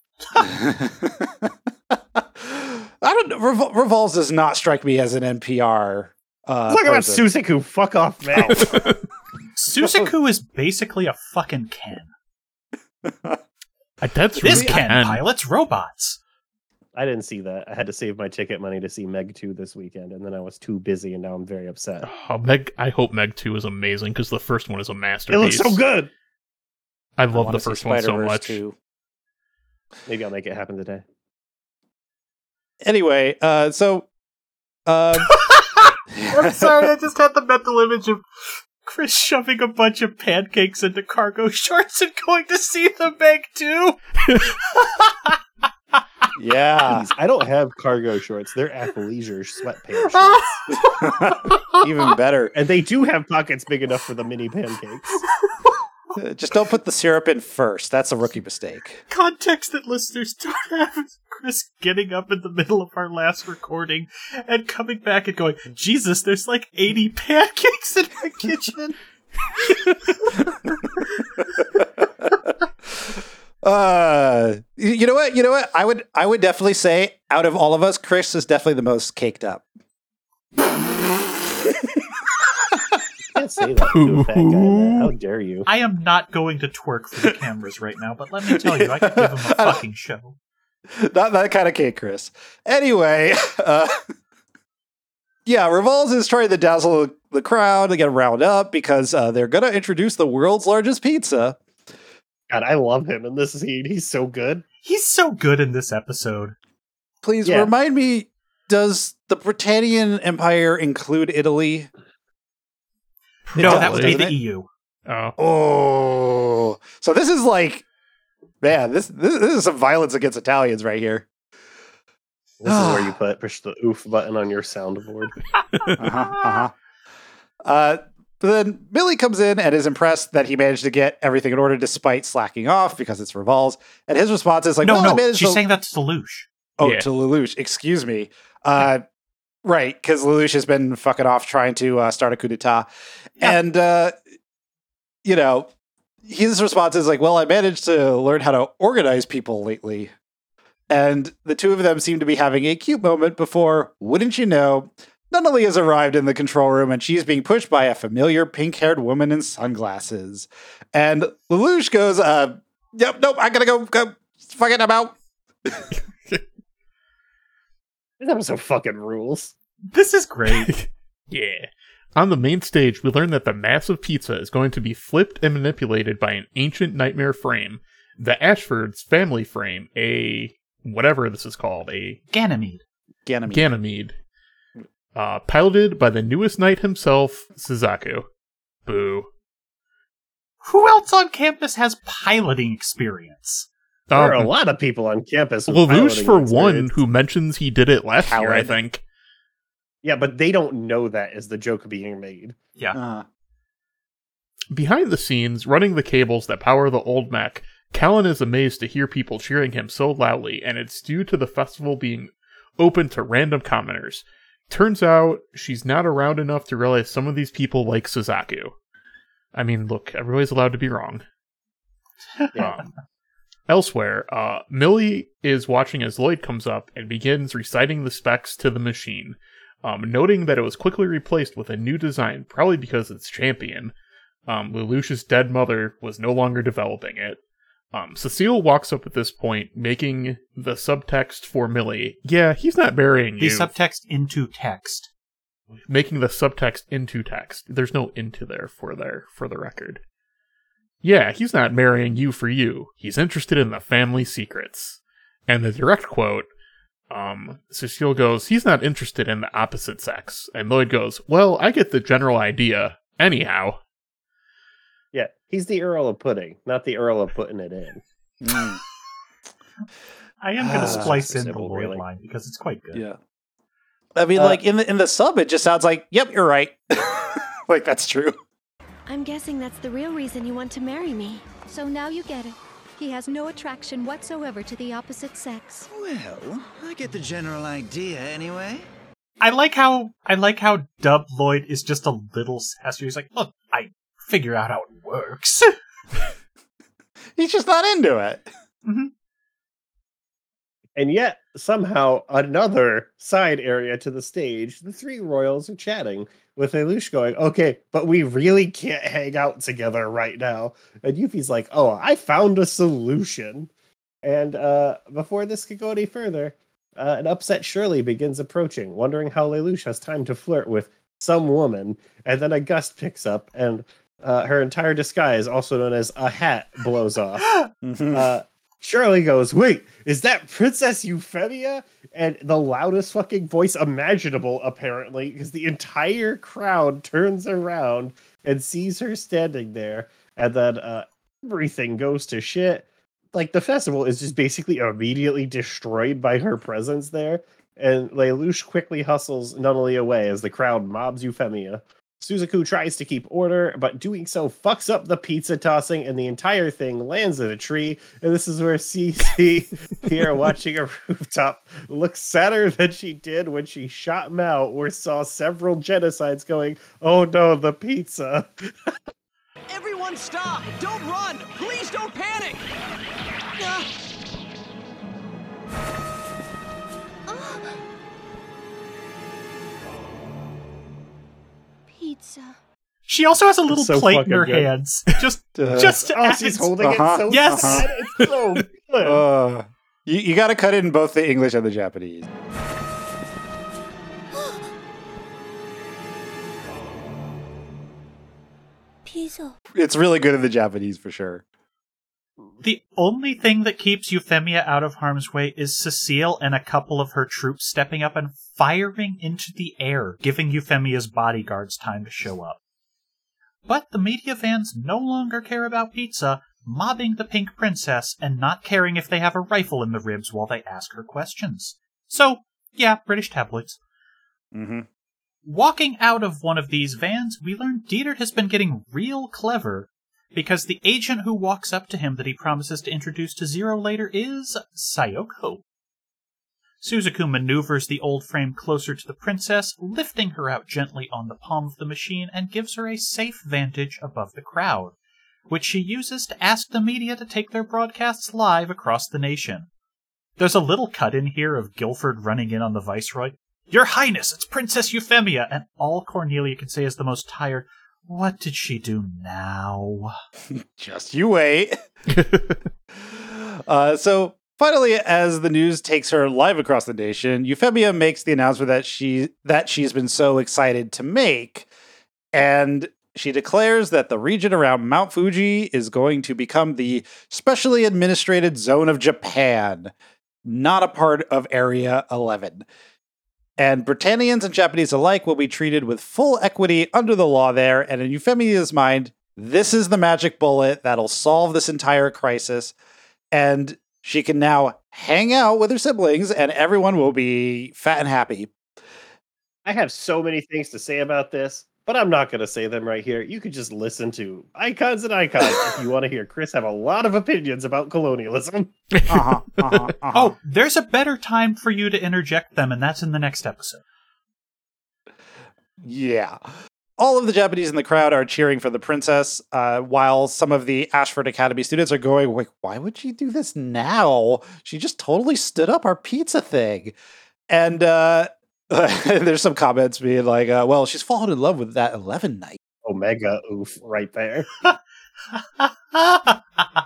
I don't know. Revol- Revol's does not strike me as an N P R. Uh, Talk about person. Suzaku. Fuck off, man. Suzaku is basically a fucking Ken. Uh, That's This really Ken Ken. pilots robots. I didn't see that. I had to save my ticket money to see Meg two this weekend, and then I was too busy, and now I'm very upset. Oh, Meg, I hope Meg two is amazing because the first one is a It masterpiece. looks so good. I I love wanna the see first one so Spider-Verse much. too. Maybe I'll make it happen today. Anyway, uh, so. Um, I'm sorry, I just had the mental image of Chris shoving a bunch of pancakes into cargo shorts and going to see the Meg too. yeah. Please, I don't have cargo shorts. They're athleisure sweatpants shorts. Even better. And they do have pockets big enough for the mini pancakes. Uh, Just don't put the syrup in first. That's a rookie mistake. Context that listeners don't have is Chris getting up in the middle of our last recording and coming back and going, Jesus, there's like eighty pancakes in my kitchen. uh, y- you know what? You know what? I would, I would definitely say, out of all of us, Chris is definitely the most caked up. You can't say that to a fat guy, man. How dare you? I am not going to twerk for the cameras right now, but let me tell you, I could give him a fucking show. Not that kind of cake, Chris. Anyway, uh, yeah, Revolves is trying to dazzle the crowd to get round up because uh, they're going to introduce the world's largest pizza. God, I love him in this scene. He's so good. He's so good in this episode. Please Yeah. remind me, does the Britannian Empire include Italy? It No, does, that would be doesn't the it? E U. Oh, Oh, so this is like, man, this, this this is some violence against Italians right here. This is where you put push the oof button on your soundboard. Uh-huh, uh-huh. Uh, but then Billy comes in and is impressed that he managed to get everything in order despite slacking off because it's Revolves. And his response is like, no, well, I no, managed she's to... saying that to Lelouch. Oh, Yeah. to Lelouch, excuse me. Uh, Right, because Lelouch has been fucking off trying to uh, start a coup d'etat. Yeah. And, uh, you know, his response is like, well, I managed to learn how to organize people lately. And the two of them seem to be having a cute moment before, wouldn't you know, Nunnally has arrived in the control room and she's being pushed by a familiar pink-haired woman in sunglasses. And Lelouch goes, uh, yep, nope, I gotta go, go, fucking I'm out. This episode fucking rules. This is great. Yeah. On the main stage, we learn that the massive pizza is going to be flipped and manipulated by an ancient nightmare frame, the Ashford's family frame, a whatever this is called, a Ganymede. Ganymede. Ganymede, uh, piloted by the newest knight himself, Suzaku. Boo. Who else on campus has piloting experience? There are a Um, lot of people on campus. with Lelouch, piloting for experience. one, who mentions he did it last year, I Coward. think. Yeah, but they don't know that is the joke being made. Yeah. Uh, Behind the scenes, running the cables that power the old mech, Callan is amazed to hear people cheering him so loudly, and it's due to the festival being open to random commoners. Turns out, she's not around enough to realize some of these people like Suzaku. I mean, look, everybody's allowed to be wrong. Yeah. Um, elsewhere, uh, Millie is watching as Lloyd comes up and begins reciting the specs to the machine, um, noting that it was quickly replaced with a new design, probably because its champion, um, Lelouch's dead mother, was no longer developing it. Um, Cecile walks up at this point, making the subtext for Millie, yeah, he's not marrying The you. subtext into text. Making the subtext into text. There's no into there for there, for the record. Yeah, he's not marrying you for you. He's interested in the family secrets. And the direct quote, um, Cecile goes, he's not interested in the opposite sex. And Lloyd goes, well, I get the general idea. Anyhow. Yeah, he's the Earl of Pudding, not the Earl of putting it in. mm, I am going to Ah, splice in the Sybil, Lloyd really. line because it's quite good. yeah. I mean, Uh, like, in the, in the sub, it just sounds like, yep, you're right. Like, that's true. I'm guessing that's the real reason you want to marry me. So now you get it. He has no attraction whatsoever to the opposite sex. Well, I get the general idea anyway. I like how I like how Dub Lloyd is just a little sassy. He's like, look, I figure out how it works. He's just not into it. And yet, somehow, another side area to the stage, the three royals are chatting, with Lelouch going, okay, but we really can't hang out together right now. And Yuffie's like, oh, I found a solution. And uh, before this could go any further, uh, an upset Shirley begins approaching, wondering how Lelouch has time to flirt with some woman. And then a gust picks up, and uh, her entire disguise, also known as a hat, blows off. Mhm. Uh, Shirley goes, wait, is that Princess Euphemia? And the loudest fucking voice imaginable, apparently, because the entire crowd turns around and sees her standing there. And then uh, everything goes to shit. Like, the festival is just basically immediately destroyed by her presence there. And Lelouch quickly hustles Nunnally away as the crowd mobs Euphemia. Suzaku tries to keep order, but doing so fucks up the pizza tossing, and the entire thing lands in a tree. And this is where Cece, here watching a rooftop, looks sadder than she did when she shot Mao, or saw several genocides going, oh no, the pizza. Everyone stop! Don't run! Please don't panic! Ah. Pizza. She also has a little so plate in her fucking good. hands. Just, Uh, just to Oh, add- she's holding Uh-huh, it so yes. sad. It's so good. Uh, you you got to cut in both the English and the Japanese. Pizza. It's really good in the Japanese for sure. The only thing that keeps Euphemia out of harm's way is Cecile and a couple of her troops stepping up and firing into the air, giving Euphemia's bodyguards time to show up. But the media fans no longer care about pizza, mobbing the pink princess and not caring if they have a rifle in the ribs while they ask her questions. So, yeah, British tabloids. Mm-hmm. Walking out of one of these vans, we learn Dieter has been getting real clever, because the agent who walks up to him that he promises to introduce to Zero later is Sayoko. Suzaku maneuvers the old frame closer to the princess, lifting her out gently on the palm of the machine and gives her a safe vantage above the crowd, which she uses to ask the media to take their broadcasts live across the nation. There's a little cut in here of Guilford running in on the Viceroy. "Your Highness, it's Princess Euphemia!" And all Cornelia can say is the most tired, "What did she do now?" Just you wait. uh, so finally, as the news takes her live across the nation, Euphemia makes the announcement that she that she's been so excited to make, and she declares that the region around Mount Fuji is going to become the specially administrated zone of Japan, not a part of Area eleven. And Britannians and Japanese alike will be treated with full equity under the law there, and in Euphemia's mind, this is the magic bullet that'll solve this entire crisis, and she can now hang out with her siblings, and everyone will be fat and happy. I have so many things to say about this, but I'm not going to say them right here. You could just listen to Icons and Icons if you want to hear Chris have a lot of opinions about colonialism. Uh-huh, uh-huh, uh-huh. Oh, there's a better time for you to interject them, and that's in the next episode. Yeah. All of the Japanese in the crowd are cheering for the princess, uh, while some of the Ashford Academy students are going, like, why would she do this now? She just totally stood up our pizza thing. And uh, there's some comments being like, uh, well, she's fallen in love with that Eleven Knight. Omega oof right there. uh,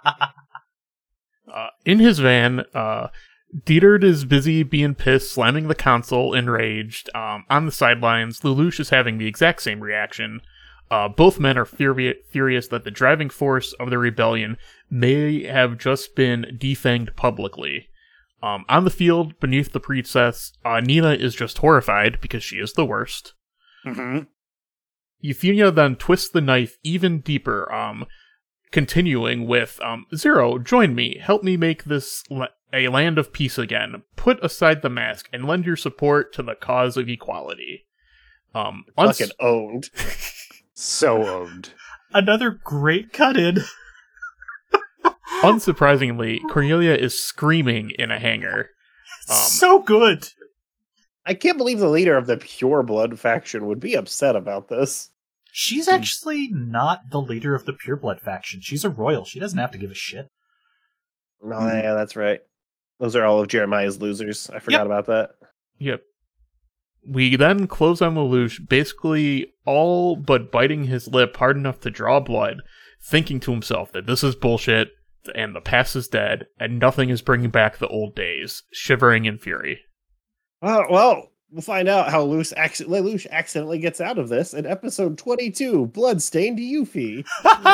in his van, uh, Dieter is busy being pissed, slamming the console, enraged. Um, on the sidelines, Lelouch is having the exact same reaction. Uh, both men are furi- furious that the driving force of the rebellion may have just been defanged publicly. Um, on the field, beneath the princess, uh, Nina is just horrified because she is the worst. Mm-hmm. Euphemia then twists the knife even deeper, um, continuing with, um, Zero, join me, help me make this la- a land of peace again. Put aside the mask and lend your support to the cause of equality. Um, uns- Fucking owned. So owned. Another great cut-in. Unsurprisingly, Cornelia is screaming in a hangar. Um, so good. I can't believe the leader of the Pure Blood faction would be upset about this. She's actually not the leader of the Pureblood faction. She's a royal. She doesn't have to give a shit. No, oh, yeah, that's right. Those are all of Jeremiah's losers. I forgot Yep. about that. Yep. We then close on Lelouch, basically all but biting his lip hard enough to draw blood, thinking to himself that this is bullshit, and the past is dead, and nothing is bringing back the old days, shivering in fury. Well, well, we'll find out how Lelouch, acc- Lelouch accidentally gets out of this in episode twenty-two, Bloodstained Yuffie.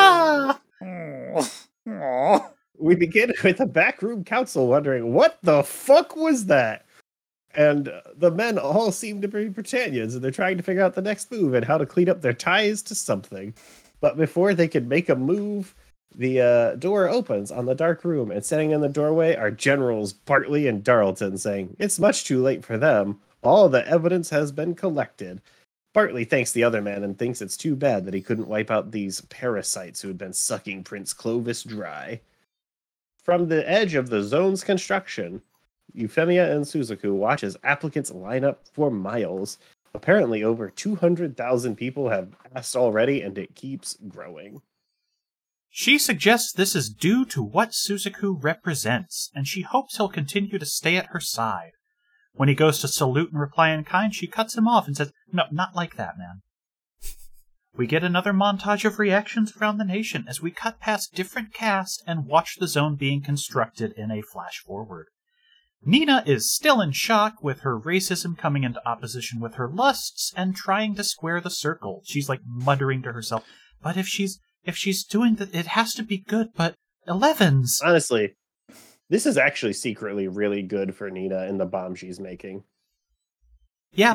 We begin with the backroom council wondering, what the fuck was that? And uh, the men all seem to be Britannians, and they're trying to figure out the next move and how to clean up their ties to something. But before they can make a move, the uh, door opens on the dark room, and sitting in the doorway are Generals Bartley and Darlton saying, it's much too late for them. All the evidence has been collected. Bartley thanks the other man and thinks it's too bad that he couldn't wipe out these parasites who had been sucking Prince Clovis dry. From the edge of the zone's construction, Euphemia and Suzaku watch as applicants line up for miles. Apparently over two hundred thousand people have asked already, and it keeps growing. She suggests this is due to what Suzaku represents, and she hopes he'll continue to stay at her side. When he goes to salute and reply in kind, she cuts him off and says, no, not like that, man. We get another montage of reactions around the nation as we cut past different casts and watch the zone being constructed in a flash forward. Nina is still in shock, with her racism coming into opposition with her lusts and trying to square the circle. She's like muttering to herself, but if she's if she's doing that, it has to be good, but elevens. Honestly, this is actually secretly really good for Nina and the bomb she's making. Yeah.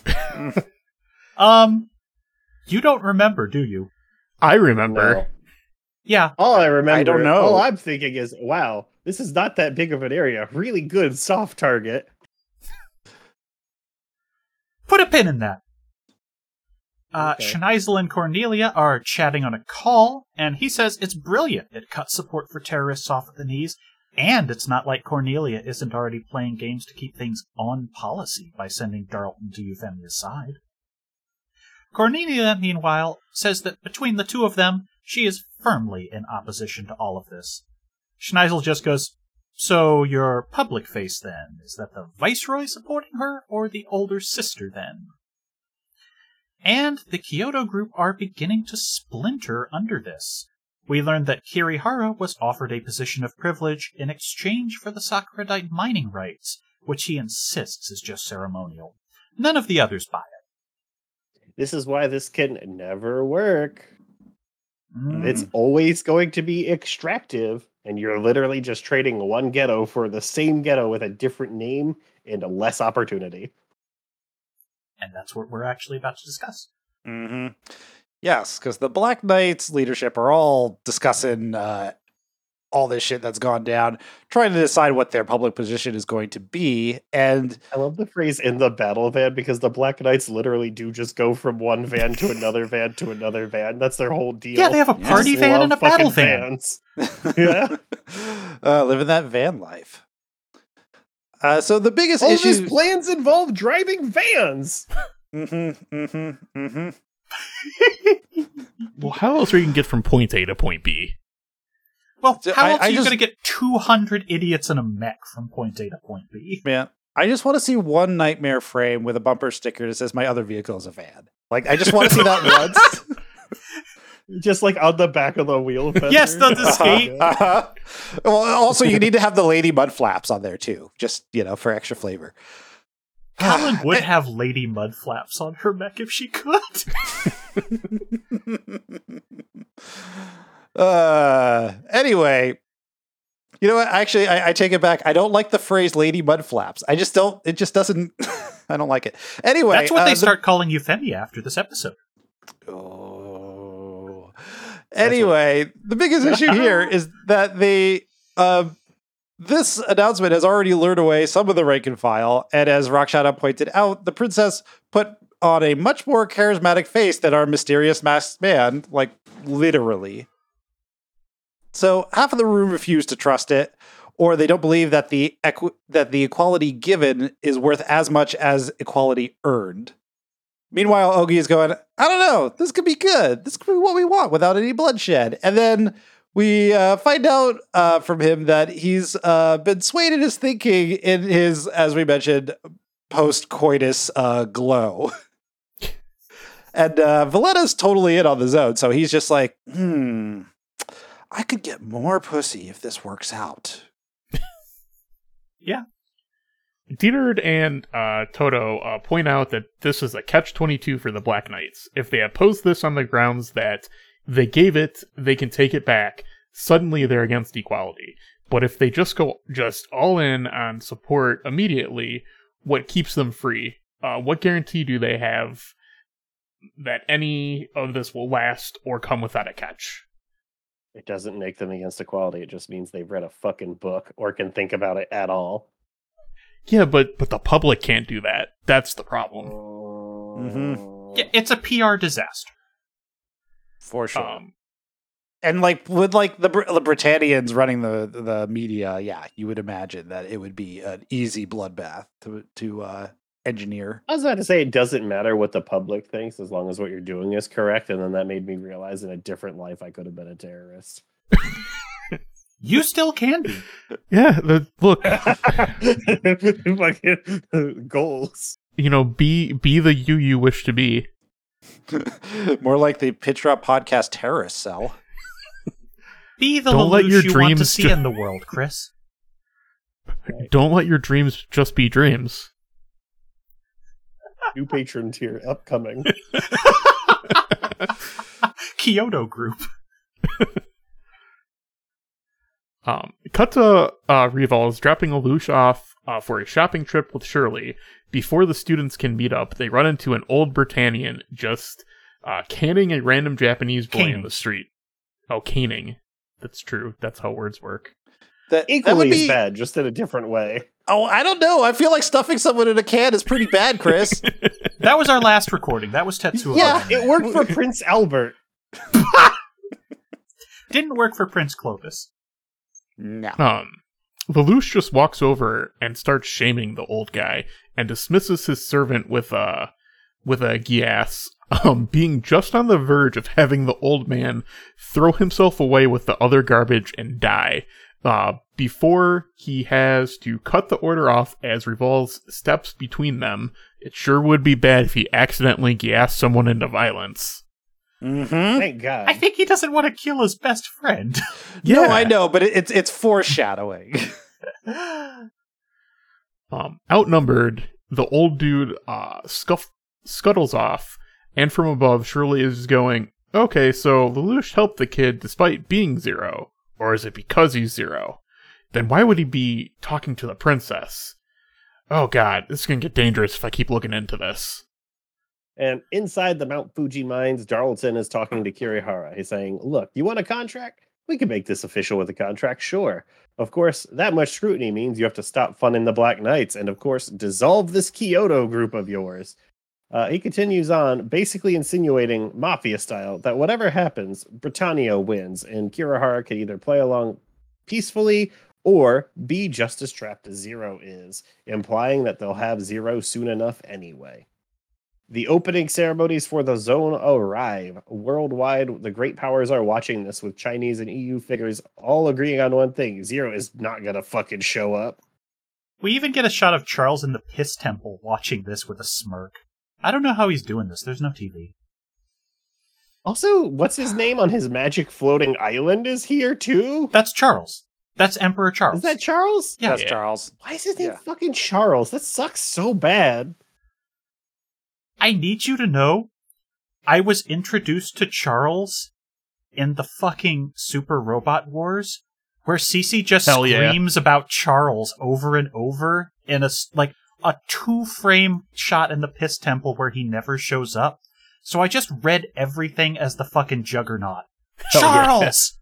um, you don't remember, do you? I remember. No. Yeah. All I remember, I don't know. all I'm thinking is, wow, this is not that big of an area. Really good soft target. Put a pin in that. Uh, Okay. Schneisel and Cornelia are chatting on a call, and he says it's brilliant. It cuts support for terrorists off at the knees, And it's not like Cornelia isn't already playing games to keep things on policy by sending Darlton to Euphemia's side. Cornelia, meanwhile, says that between the two of them, she is firmly in opposition to all of this. Schneisel just goes, "So your public face, then? Is that the Viceroy supporting her, or the older sister, then?" And the Kyoto group are beginning to splinter under this. We learned that Kirihara was offered a position of privilege in exchange for the Sakuradite mining rights, which he insists is just ceremonial. None of the others buy it. This is why this can never work. Mm. It's always going to be extractive, and you're literally just trading one ghetto for the same ghetto with a different name and a less opportunity. And that's what we're actually about to discuss. Mm-hmm. Yes, because the Black Knights leadership are all discussing uh, all this shit that's gone down, trying to decide what their public position is going to be. And I love the phrase "in the battle van" because the Black Knights literally do just go from one van to another van to another van. That's their whole deal. Yeah, they have a They party just van love and a battle fucking van. vans. Yeah. uh, living that van life. Uh, so the biggest All issue. his plans involve driving vans. Mm-hmm, mm-hmm, mm-hmm. Well, how else are you can get from point A to point B? Well, So how I- else I are you just- going to get two hundred idiots in a mech from point A to point B? Man, I just want to see one nightmare frame with a bumper sticker that says "My other vehicle is a van." Like, I just want to see that once. Just like on the back of the wheel fender. Yes, the, the skate. Uh-huh. Well, also you need to have the lady mud flaps on there too, just you know, for extra flavor. Colin would have Lady Mud Flaps on her mech if she could. uh, anyway, you know what? Actually, I, I take it back. I don't like the phrase "lady mud flaps." I just don't. It just doesn't. I don't like it. Anyway, That's what uh, they the- start calling Euphemia after this episode. Oh. Anyway, the biggest issue here is that they, uh, this announcement has already lured away some of the rank and file, and as Rakshana pointed out, the princess put on a much more charismatic face than our mysterious masked man, like literally. So half of the room refuse to trust it, or they don't believe that the equi- that the equality given is worth as much as equality earned. Meanwhile, Ogi is going, I don't know, this could be good. This could be what we want without any bloodshed. And then we uh, find out uh, from him that he's uh, been swayed in his thinking in his, as we mentioned, post-coitus uh, glow. And uh, Valletta's totally in on the zone, so he's just like, hmm, I could get more pussy if this works out. Yeah. Dieter and uh, Toto uh, point out that this is a catch twenty-two for the Black Knights. If they oppose this on the grounds that they gave it, they can take it back, suddenly they're against equality. But if they just go just all in on support immediately, what keeps them free? Uh, what guarantee do they have that any of this will last or come without a catch? It doesn't make them against equality. It just means they've read a fucking book or can think about it at all. Yeah, but but the public can't do that. That's the problem. Mm-hmm. Yeah, it's a P R disaster. For sure. Um, And like with like the, Br- the Britannians running the the media, yeah, you would imagine that it would be an easy bloodbath to to uh, engineer. I was about to say it doesn't matter what the public thinks as long as what you're doing is correct, and then that made me realize in a different life I could have been a terrorist. You still can be. yeah, the, look, Fucking goals. you know, be be the you you wish to be. More like the Pitch Drop podcast terrorist cell. Be the Don't let Lelouch your you want to dreams see ju- in the world, Chris. Don't let your dreams just be dreams. New patron tier upcoming. Kyoto Group. Um, cut to uh, Rival is dropping Lelouch off uh, for a shopping trip with Shirley. Before the students can meet up, they run into an old Britannian just uh, canning a random Japanese boy Caning. in the street. Oh, caning. That's true. That's how words work. That, that Equally would as be, bad, just in a different way. Oh, I don't know. I feel like stuffing someone in a can is pretty bad, Chris. That was our last recording. That was Tetsuo. Yeah. It worked for Prince Albert. Didn't work for Prince Clovis. No. Um, Lelouch just walks over and starts shaming the old guy and dismisses his servant with a with a gias, um, being just on the verge of having the old man throw himself away with the other garbage and die, uh, before he has to cut the order off as Revolves steps between them. It sure would be bad if he accidentally gassed someone into violence. Mm-hmm. Thank God. I think he doesn't want to kill his best friend. No, I know, but it, it's it's foreshadowing. Um, outnumbered, the old dude uh, scuff- scuttles off, and from above, Shirley is going, okay, so Lelouch helped the kid despite being Zero. Or is it because he's Zero? Then why would he be talking to the princess? Oh god, this is going to get dangerous if I keep looking into this. And inside the Mount Fuji mines, Darlton is talking to Kirihara. He's saying, look, you want a contract? We can make this official with a contract, sure. Of course, that much scrutiny means you have to stop funding the Black Knights and, of course, dissolve this Kyoto group of yours. Uh, he continues on, basically insinuating, Mafia style, that whatever happens, Britannia wins, and Kirihara can either play along peacefully or be just as trapped as Zero is, implying that they'll have Zero soon enough anyway. The opening ceremonies for the zone arrive. Worldwide, the great powers are watching this, with Chinese and E U figures all agreeing on one thing. Zero is not gonna fucking show up. We even get a shot of Charles in the Piss Temple watching this with a smirk. I don't know how he's doing this. There's no T V. Also, what's his name on his magic floating island is here too? That's Charles. That's Emperor Charles. Is that Charles? Yeah. That's Charles. Why is his name Yeah. fucking Charles? That sucks so bad. I need you to know, I was introduced to Charles in the fucking Super Robot Wars, where Cece just Hell yeah. screams about Charles over and over in a s- like a two-frame shot in the Piss Temple where he never shows up. So I just read everything as the fucking Juggernaut. Hell yeah. Charles!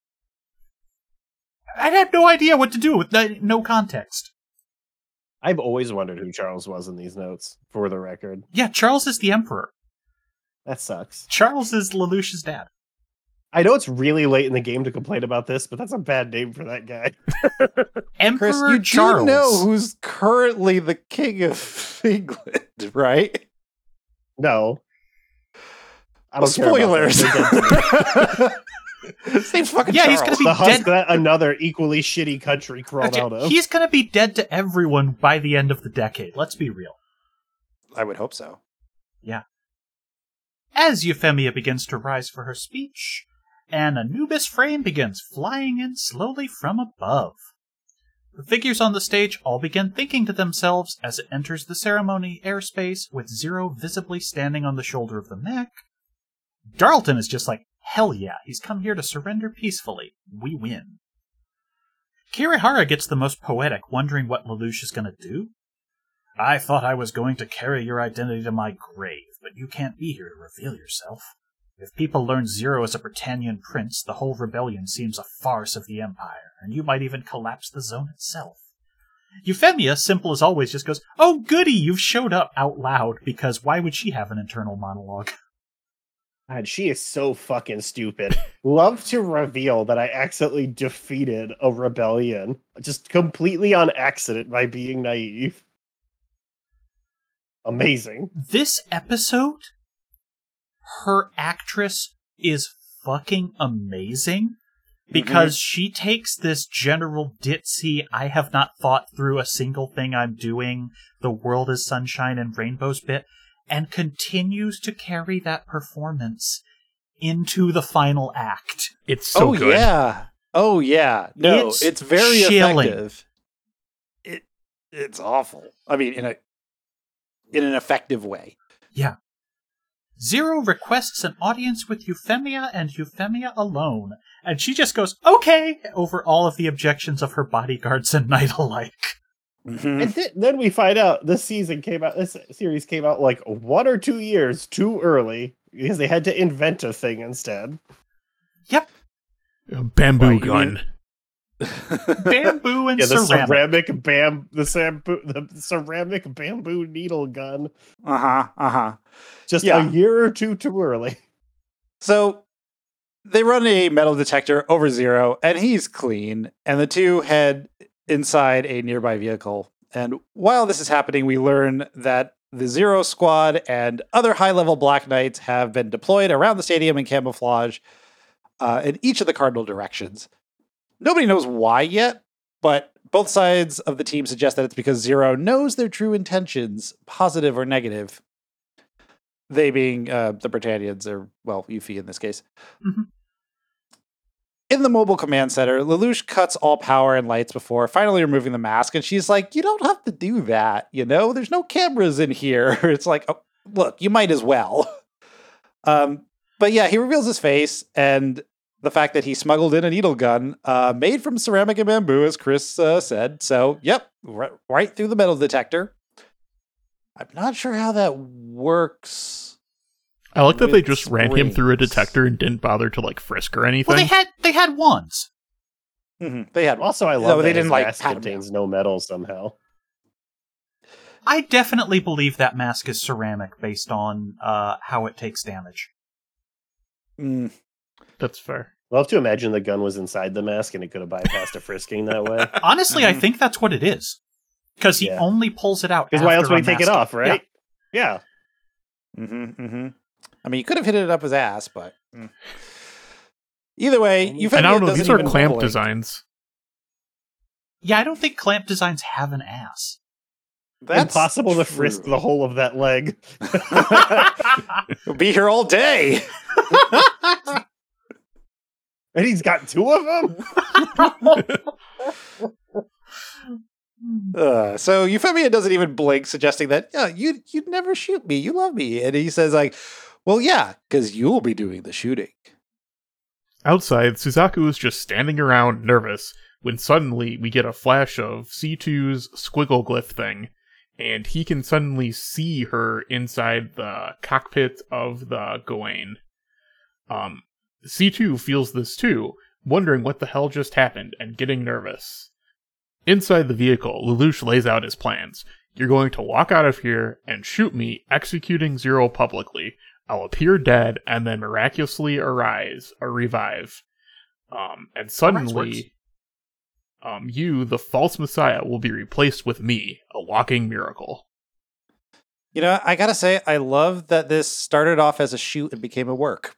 I had no idea what to do with no, no context. I've always wondered who Charles was in these notes, for the record. Yeah, Charles is the Emperor. That sucks. Charles is Lelouch's dad. I know it's really late in the game to complain about this, but that's a bad name for that guy. Emperor Chris, you Charles. do know who's currently the king of England, right? No. I don't care Spoilers. about that. They're dead to me. His name's fucking Yeah, he's Charles. gonna be The husk dead. that another equally shitty country crawled out of. He's gonna be dead to everyone by the end of the decade. Let's be real. I would hope so. Yeah. As Euphemia begins to rise for her speech, an Anubis frame begins flying in slowly from above. The figures on the stage all begin thinking to themselves as it enters the ceremony airspace, with Zero visibly standing on the shoulder of the mech. Darlton is just like, hell yeah, he's come here to surrender peacefully. We win. Kirihara gets the most poetic, wondering what Lelouch is going to do. I thought I was going to carry your identity to my grave, but you can't be here to reveal yourself. If people learn Zero is a Britannian prince, the whole rebellion seems a farce of the Empire, and you might even collapse the zone itself. Euphemia, simple as always, just goes, oh goody, you've showed up, out loud, because why would she have an internal monologue? God, she is so fucking stupid. Love to reveal that I accidentally defeated a rebellion, just completely on accident by being naive. Amazing. This episode, her actress is fucking amazing, because she takes this general ditzy, I have not thought through a single thing I'm doing, the world is sunshine and rainbows bit, and continues to carry that performance into the final act. It's so oh good. yeah. Oh yeah. No, It's it's, very chilling. effective. It it's awful. I mean, in a in an effective way. Yeah. Zero requests an audience with Euphemia and Euphemia alone, and she just goes, okay, over all of the objections of her bodyguards and knight alike. Mhm. And th- then we find out this season came out, this series came out like one or two years too early because they had to invent a thing instead. Yep. A bamboo Why, you gun. mean- Bamboo and Yeah, the ceramic. ceramic bam, the, sambu- the ceramic bamboo needle gun. Uh-huh. Uh-huh. Just Yeah. a year or two too early. So they run a metal detector over Zero, and he's clean. And the two head inside a nearby vehicle. And while this is happening, we learn that the Zero Squad and other high-level Black Knights have been deployed around the stadium in camouflage uh, in each of the cardinal directions. Nobody knows why yet, but both sides of the team suggest that it's because Zero knows their true intentions, positive or negative. They being uh, the Britannians, or, well, Yuffie in this case. Mm-hmm. In the mobile command center, Lelouch cuts all power and lights before finally removing the mask, and she's like, you don't have to do that, you know? There's no cameras in here. It's like, oh, look, you might as well. Um, but yeah, he reveals his face, and the fact that he smuggled in a needle gun uh, made from ceramic and bamboo, as Chris uh, said. So, yep, r- right through the metal detector. I'm not sure how that works. I like that with they just ran him through a springs. detector and didn't bother to like frisk or anything. Well, they had they had wands. Mm-hmm. They had Also, I love No, that they his didn't, like, mask pat him contains no metal somehow. I definitely believe that mask is ceramic based on uh, how it takes damage. Mm. That's fair. Love to imagine the gun was inside the mask and it could have bypassed a frisking that way. Honestly, I Mhm. think that's what it is. Because he Yeah. only pulls it out. Because why else after would he take it unmasking. off, right? Yeah. Mm-hmm, mm-hmm. I mean, you could have hit it up his ass, but mm. either way, you And I don't know, these are clamp designs. Yeah, I don't think clamp designs have an ass. That's Impossible to true. frisk the whole of that leg. He'll be here all day. And he's got two of them? Uh, so Euphemia doesn't even blink, suggesting that yeah, you you'd never shoot me. You love me, and he says like, "Well, yeah, because you'll be doing the shooting." Outside, Suzaku is just standing around nervous when suddenly we get a flash of C two's squiggle glyph thing, and he can suddenly see her inside the cockpit of the Gawain. Um, C two feels this too, wondering what the hell just happened and getting nervous. Inside the vehicle, Lelouch lays out his plans. You're going to walk out of here and shoot me, executing Zero publicly. I'll appear dead and then miraculously arise or revive. Um, and suddenly, um, you, the false messiah, will be replaced with me, a walking miracle. You know, I gotta say, I love that this started off as a shoot and became a work.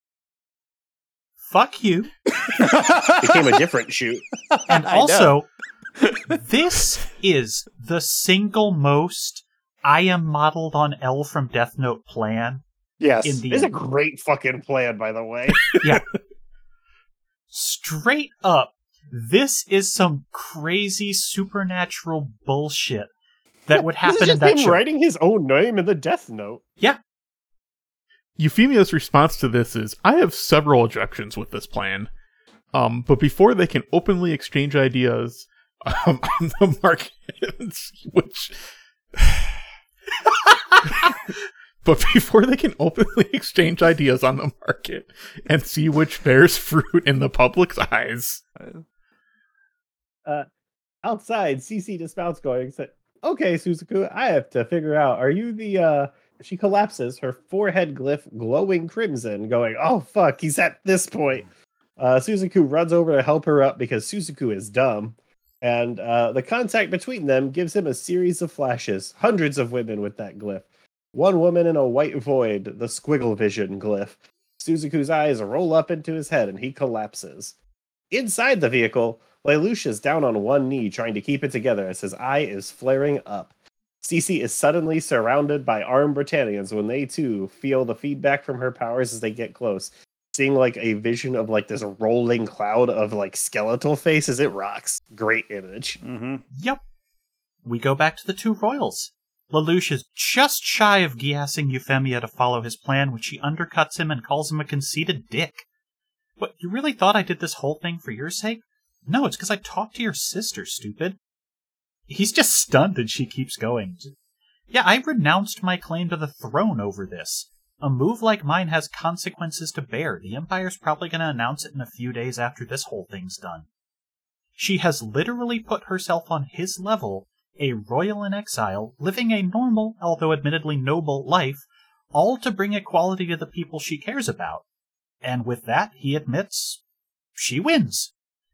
Fuck you. Became a different shoot. And I know. also, this is the single most I am modeled on L from Death Note plan Yes, in the This is a great fucking plan, by the way. yeah. Straight up, this is some crazy supernatural bullshit that would This happen is in just that him show. writing his own name in the Death Note. Yeah. Euphemia's response to this is, I have several objections with this plan. Um, but before they can openly exchange ideas um, on the market, which... But before they can openly exchange ideas on the market and see which bears fruit in the public's eyes. Uh, outside, Cece dismounts going and said, okay, Suzaku, I have to figure out, are you the, uh, she collapses, her forehead glyph glowing crimson, going, oh fuck, he's at this point. Uh, Suzaku runs over to help her up because Suzaku is dumb. And uh, the contact between them gives him a series of flashes, hundreds of women with that glyph. One woman in a white void, the squiggle vision glyph. Suzaku's eyes roll up into his head and he collapses. Inside the vehicle, Lelouch is down on one knee trying to keep it together as his eye is flaring up. Cece is suddenly surrounded by armed Britannians when they too feel the feedback from her powers as they get close. Seeing like a vision of like this rolling cloud of like skeletal faces, it rocks. Great image. Mm-hmm. Yep. We go back to the two royals. Lelouch is just shy of gassing Euphemia to follow his plan, which she undercuts him and calls him a conceited dick. What, you really thought I did this whole thing for your sake? No, it's because I talked to your sister, stupid. He's just stunned and she keeps going. Yeah, I renounced my claim to the throne over this. A move like mine has consequences to bear. The Empire's probably going to announce it in a few days after this whole thing's done. She has literally put herself on his level, a royal in exile, living a normal, although admittedly noble, life, all to bring equality to the people she cares about. And with that, he admits, she wins.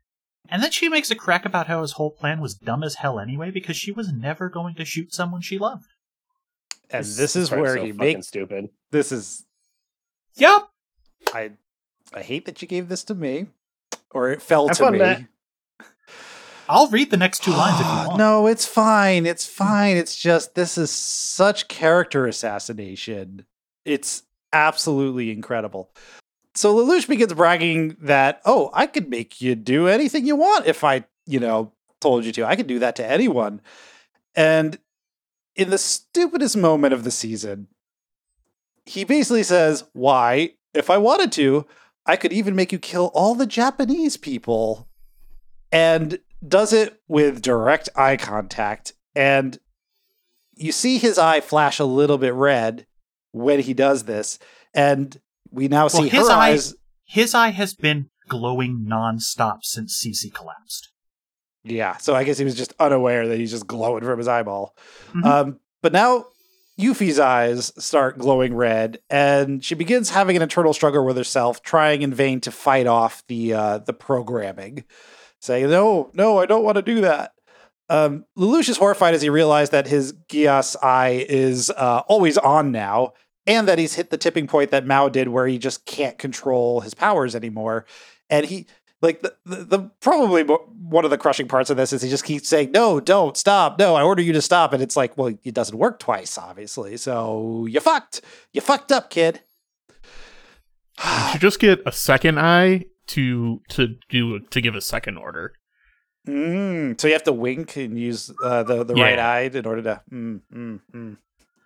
And then she makes a crack about how his whole plan was dumb as hell anyway, because she was never going to shoot someone she loved. And this, this is where so he makes stupid. This is. Yep. I I hate that you gave this to me, or it fell Have to fun, me. Matt. I'll read the next two lines if you want. No, it's fine. It's fine. It's just this is such character assassination. It's absolutely incredible. So Lelouch begins bragging that, oh, I could make you do anything you want if I, you know, told you to. I could do that to anyone. And in the stupidest moment of the season, he basically says, why, if I wanted to, I could even make you kill all the Japanese people. And does it with direct eye contact. And you see his eye flash a little bit red when he does this. And we now see well, his her eye, eyes. His eye has been glowing nonstop since Cece collapsed. Yeah, so I guess he was just unaware that he's just glowing from his eyeball. Mm-hmm. Um, but now Yuffie's eyes start glowing red, and she begins having an internal struggle with herself, trying in vain to fight off the uh, the programming, saying, no, no, I don't want to do that. Um, Lelouch is horrified as he realizes that his Gias eye is uh, always on now, and that he's hit the tipping point that Mao did where he just can't control his powers anymore. And he, like, the, the, the probably one of the crushing parts of this is he just keeps saying, no, don't, stop, no, I order you to stop. And it's like, well, it doesn't work twice, obviously. So you fucked. You fucked up, kid. You should just get a second eye to to do to give a second order. Mm, so you have to wink and use uh, the, the Yeah. right eye in order to... Mm, mm, mm.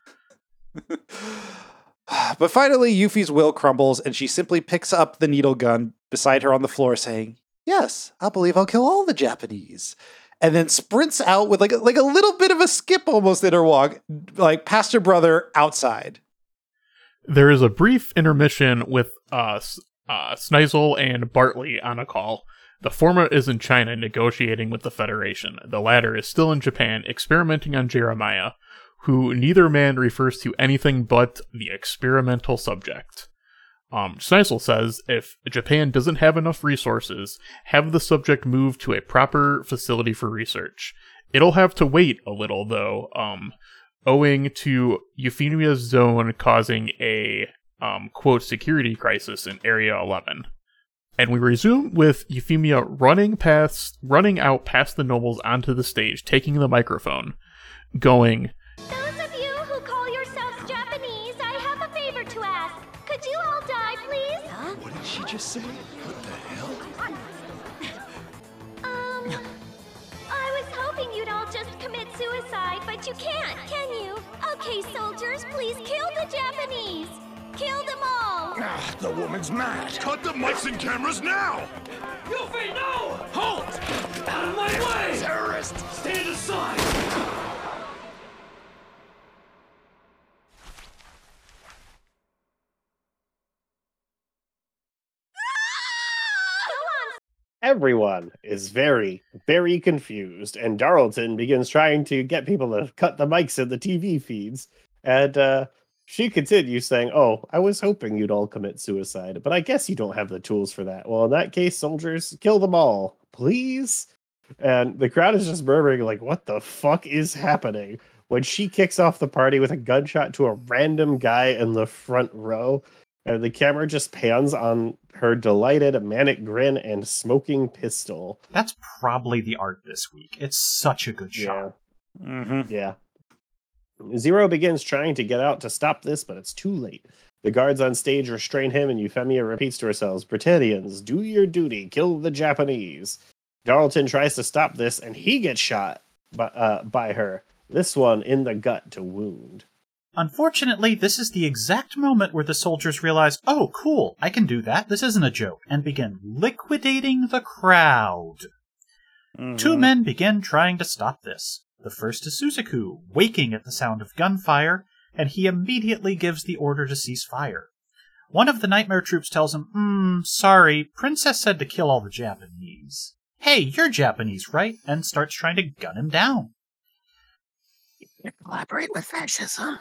But finally, Yuffie's will crumbles, and she simply picks up the needle gun beside her on the floor, saying, yes, I believe I'll kill all the Japanese. And then sprints out with like a, like a little bit of a skip almost in her walk, like past her brother outside. There is a brief intermission with uh, S- uh, Sneasel and Bartley on a call. The former is in China negotiating with the Federation. The latter is still in Japan experimenting on Jeremiah, who neither man refers to anything but the experimental subject. Um, Sneasel says if Japan doesn't have enough resources, have the subject moved to a proper facility for research. It'll have to wait a little, though, um, owing to Euphemia's zone causing a, um, quote, security crisis in Area eleven. And we resume with Euphemia running past, running out past the nobles onto the stage, taking the microphone, going, Those of you who call yourselves Japanese, I have a favor to ask. Could you all die, please? Huh? What did she just say? What the hell? Um, I was hoping you'd all just commit suicide, but you can't, can you? Okay, soldiers, please kill the Japanese. Kill them all. Ah, the woman's mad. Cut the mics and cameras now! Yuffie, no! Halt! Out of my way! Terrorist! Stand aside! Everyone is very, very confused, and Darlton begins trying to get people to cut the mics in the T V feeds. And uh, she continues saying, oh, I was hoping you'd all commit suicide, but I guess you don't have the tools for that. Well, in that case, soldiers, kill them all, please. And the crowd is just murmuring, like, what the fuck is happening? When she kicks off the party with a gunshot to a random guy in the front row, and the camera just pans on her delighted manic grin and smoking pistol. That's probably the art this week. It's such a good shot. Yeah. Mm-hmm. Yeah. Zero begins trying to get out to stop this, but it's too late. The guards on stage restrain him, and Euphemia repeats to herself, Britannians, do your duty, kill the Japanese. Darlton tries to stop this, and he gets shot by, uh, by her. This one in the gut to wound. Unfortunately, this is the exact moment where the soldiers realize, oh, cool, I can do that, this isn't a joke, and begin liquidating the crowd. Mm-hmm. Two men begin trying to stop this. The first is Suzaku, waking at the sound of gunfire, and he immediately gives the order to cease fire. One of the Nightmare troops tells him, Hmm, sorry, Princess said to kill all the Japanese. Hey, you're Japanese, right? And starts trying to gun him down. You collaborate with fascism.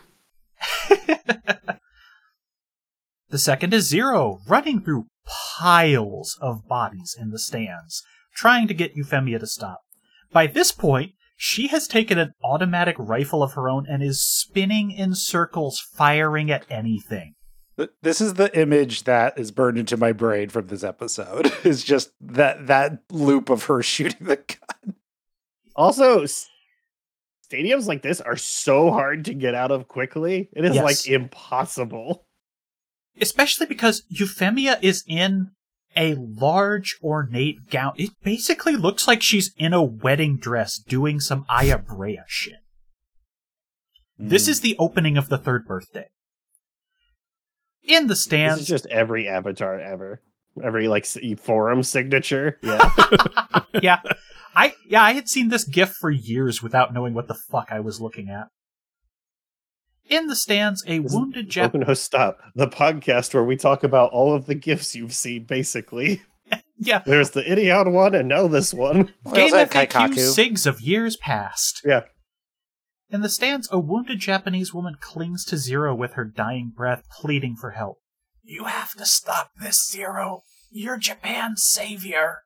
The second is Zero, running through piles of bodies in the stands, trying to get Euphemia to stop. By this point, she has taken an automatic rifle of her own and is spinning in circles, firing at anything. This is the image that is burned into my brain from this episode. Is just that that loop of her shooting the gun. Also, stadiums like this are so hard to get out of quickly. It is Yes. like impossible. Especially because Euphemia is in a large, ornate gown. It basically looks like she's in a wedding dress doing some Aya Brea shit. Mm. This is the opening of the third birthday. In the stands... This is just every avatar ever. Every, like, forum signature. Yeah. yeah. I yeah, I had seen this GIF for years without knowing what the fuck I was looking at. In the stands, a this wounded Japanese... No, stop. The podcast where we talk about all of the GIFs you've seen, basically. Yeah. There's the Idiot one, and now this one. Game F A Q SIGs of years past. Yeah. In the stands, a wounded Japanese woman clings to Zero with her dying breath, pleading for help. You have to stop this, Zero. You're Japan's savior.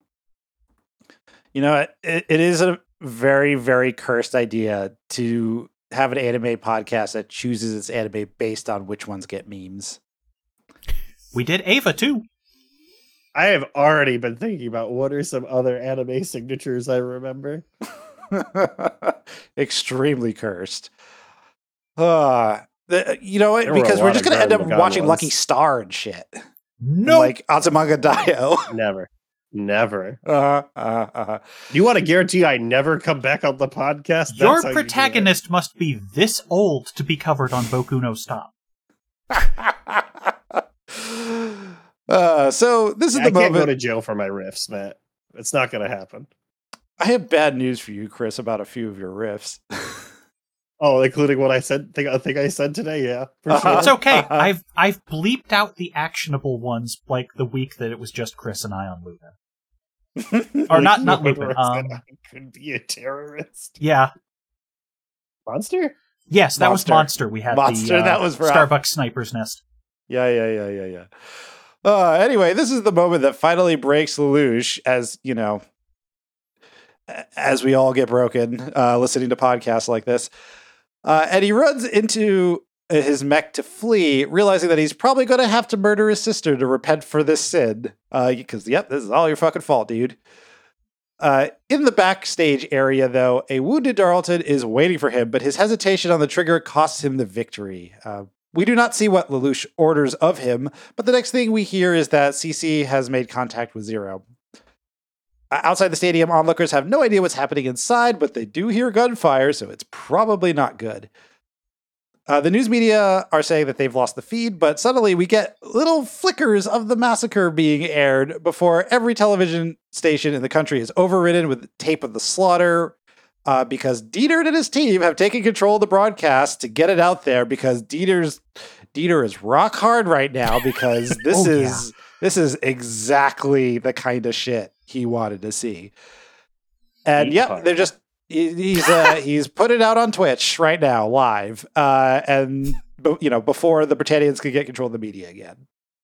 You know, it, it is a very, very cursed idea to have an anime podcast that chooses its anime based on which ones get memes. We did Ava, too. I have already been thinking about what are some other anime signatures I remember. Extremely cursed. Uh, the, you know what? There Because were we're just going to end up Gurren Lagann watching ones. Lucky Star and shit. No. Like Azumanga Daioh. Never. Never. Uh, uh, uh. You want to guarantee I never come back on the podcast? That's Your how you do protagonist must be this old to be covered on Boku no Stop. uh, so this is it. the I moment. can't go to jail for my riffs, Matt. It's not going to happen. I have bad news for you, Chris, about a few of your riffs. Oh, including what I said. Think I think I said today. Yeah, for sure. It's okay. I've I've bleeped out the actionable ones like the week that it was just Chris and I on Lupin. Or not not Lupin. Um, I could be a terrorist. Yeah. Monster? Yes, that Monster. was Monster. We had Monster, the uh, that was for Starbucks Sniper's Nest. Yeah, yeah, yeah, yeah, yeah. Uh, anyway, this is the moment that finally breaks Lelouch, as you know, as we all get broken uh, listening to podcasts like this. Uh, and he runs into his mech to flee, realizing that he's probably going to have to murder his sister to repent for this sin. Because, uh, yep, this is all your fucking fault, dude. Uh, in the backstage area, though, a wounded Darlton is waiting for him, but his hesitation on the trigger costs him the victory. Uh, we do not see what Lelouch orders of him, but the next thing we hear is that Cece has made contact with Zero. Outside the stadium, onlookers have no idea what's happening inside, but they do hear gunfire, so it's probably not good. Uh, the news media are saying that they've lost the feed, but suddenly we get little flickers of the massacre being aired before every television station in the country is overridden with tape of the slaughter, uh, because Dieter and his team have taken control of the broadcast to get it out there, because Dieter's Dieter is rock hard right now, because this Oh, is this is exactly the kind of shit he wanted to see. And Eat yep, hard. they're just he- he's uh, he's put it out on Twitch right now, live, uh, and bu- you know before the Britannians could get control of the media again.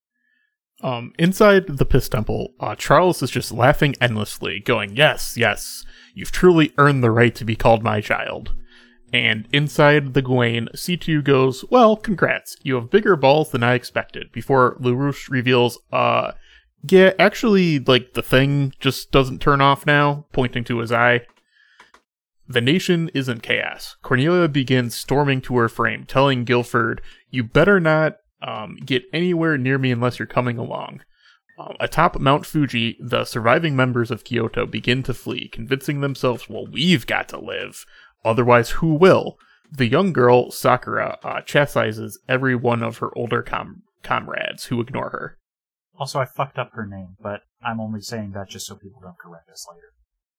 Um, inside the Piss Temple, uh, Charles is just laughing endlessly, going, "Yes, yes, you've truly earned the right to be called my child." And inside the Gawain, C two goes, "Well, congrats, you have bigger balls than I expected," before Lelouch reveals, uh, yeah, actually, like, the thing just doesn't turn off now, pointing to his eye. The nation is in chaos. Cornelia begins storming to her frame, telling Guilford, "You better not um, get anywhere near me unless you're coming along." Um, atop Mount Fuji, the surviving members of Kyoto begin to flee, convincing themselves, well, we've got to live. Otherwise, who will? The young girl, Sakura, uh, chastises every one of her older com- comrades who ignore her. Also, I fucked up her name, but I'm only saying that just so people don't correct us later.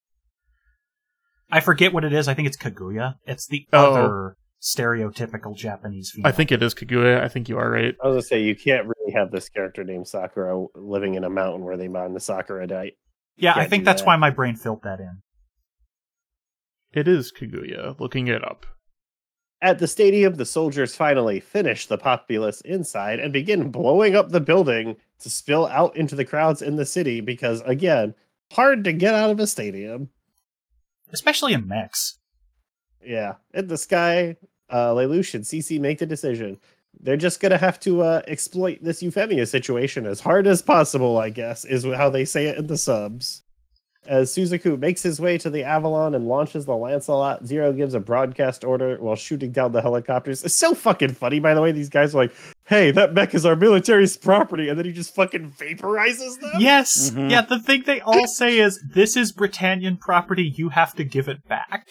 I forget what it is. I think it's Kaguya. It's the Oh. other stereotypical Japanese female. I think it is Kaguya. I think you are right. I was gonna say you can't really have this character named Sakura living in a mountain where they mine the Sakuradite. Yeah, I Can't think do that's that. why my brain filled that in. It is Kaguya. Looking it up. At the stadium, the soldiers finally finish the populace inside and begin blowing up the building to spill out into the crowds in the city because, again, hard to get out of a stadium. Especially in mechs. Yeah. In the sky, uh, Lelouch and Cece make the decision. They're just going to have to uh, exploit this Euphemia situation as hard as possible, I guess, is how they say it in the subs. As Suzaku makes his way to the Avalon and launches the Lancelot, Zero gives a broadcast order while shooting down the helicopters. It's so fucking funny, by the way. These guys are like, hey, that mech is our military's property, and then he just fucking vaporizes them? Yes! Mhm. Yeah, the thing they all say is, this is Britannian property, you have to give it back.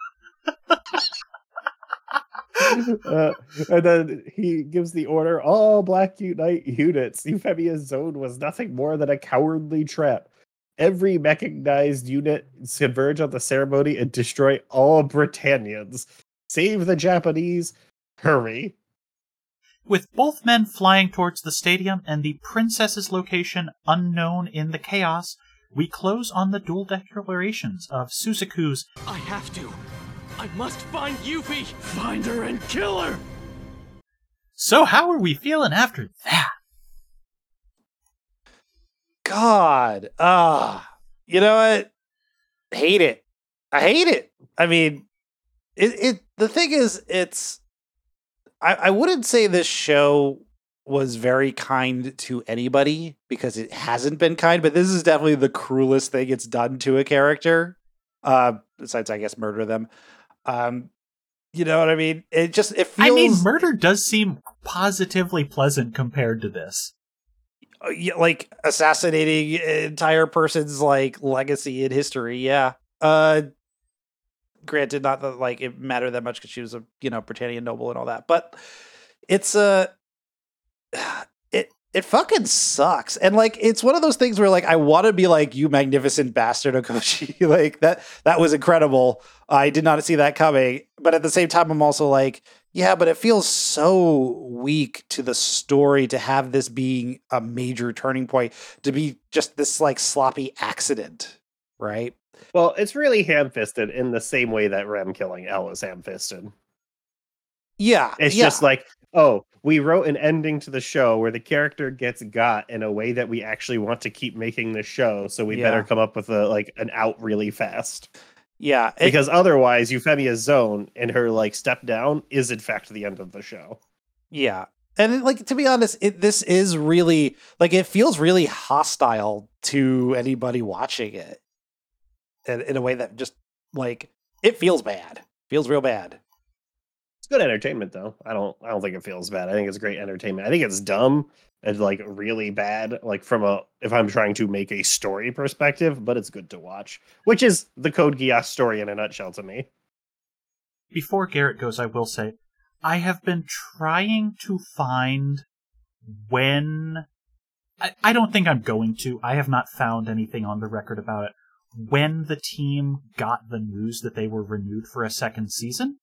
uh, and then he gives the order, all Black Unite units. Euphemia's zone was nothing more than a cowardly trap. Every mechanized unit converge on the ceremony and destroy all Britannians. Save the Japanese. Hurry. With both men flying towards the stadium and the princess's location unknown in the chaos, we close on the dual declarations of Suzaku's I have to. I must find Yuffie. Find her and kill her. So how are we feeling after that? God, ah, you know what? Hate it. I hate it. I mean, it. It. The thing is, it's. I, I wouldn't say this show was very kind to anybody because it hasn't been kind, but this is definitely the cruelest thing it's done to a character. Uh, besides, I guess, murder them. Um, you know what I mean? It just it feels. I mean, murder does seem positively pleasant compared to this. Yeah, like assassinating an entire person's like legacy in history. Yeah. Uh, granted, not that like it mattered that much because she was a you know Britannian noble and all that, but it's a uh, it it fucking sucks. And like it's one of those things where like I want to be like, you magnificent bastard, Okoshi. Like that that was incredible. I did not see that coming, but at the same time, I'm also like, yeah, but it feels so weak to the story to have this being a major turning point, to be just this like sloppy accident, right? Well, it's really ham-fisted in the same way that Rem killing L is ham-fisted. Yeah. It's yeah. just like, oh, we wrote an ending to the show where the character gets got in a way that we actually want to keep making the show, so we Yeah. better come up with a like an out really fast. Yeah. it- Because otherwise, Euphemia's zone and her like step down is in fact the end of the show. yeah. And it, like to be honest, it this is really like it feels really hostile to anybody watching it. In, in a way that just like it feels bad. Feels real bad. It's good entertainment though. I don't I don't think it feels bad. I think it's great entertainment. I think it's dumb and like really bad, like from a if I'm trying to make a story perspective, but it's good to watch. Which is the Code Geass story in a nutshell to me. Before Garrett goes, I will say, I have been trying to find when... I, I don't think I'm going to. I have not found anything on the record about it. When the team got the news that they were renewed for a second season.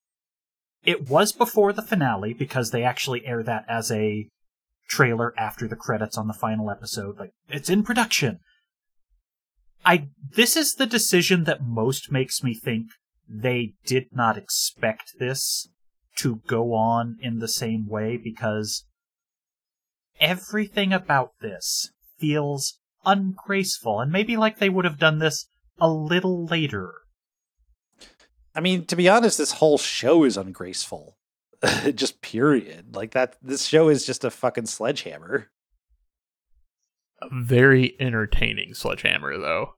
It was before the finale, because they actually air that as a trailer after the credits on the final episode. Like, it's in production. I this is the decision that most makes me think they did not expect this to go on in the same way, because everything about this feels ungraceful, and maybe like they would have done this a little later. I mean, to be honest, this whole show is ungraceful. Just period. Like that this show is just a fucking sledgehammer. A very entertaining sledgehammer, though.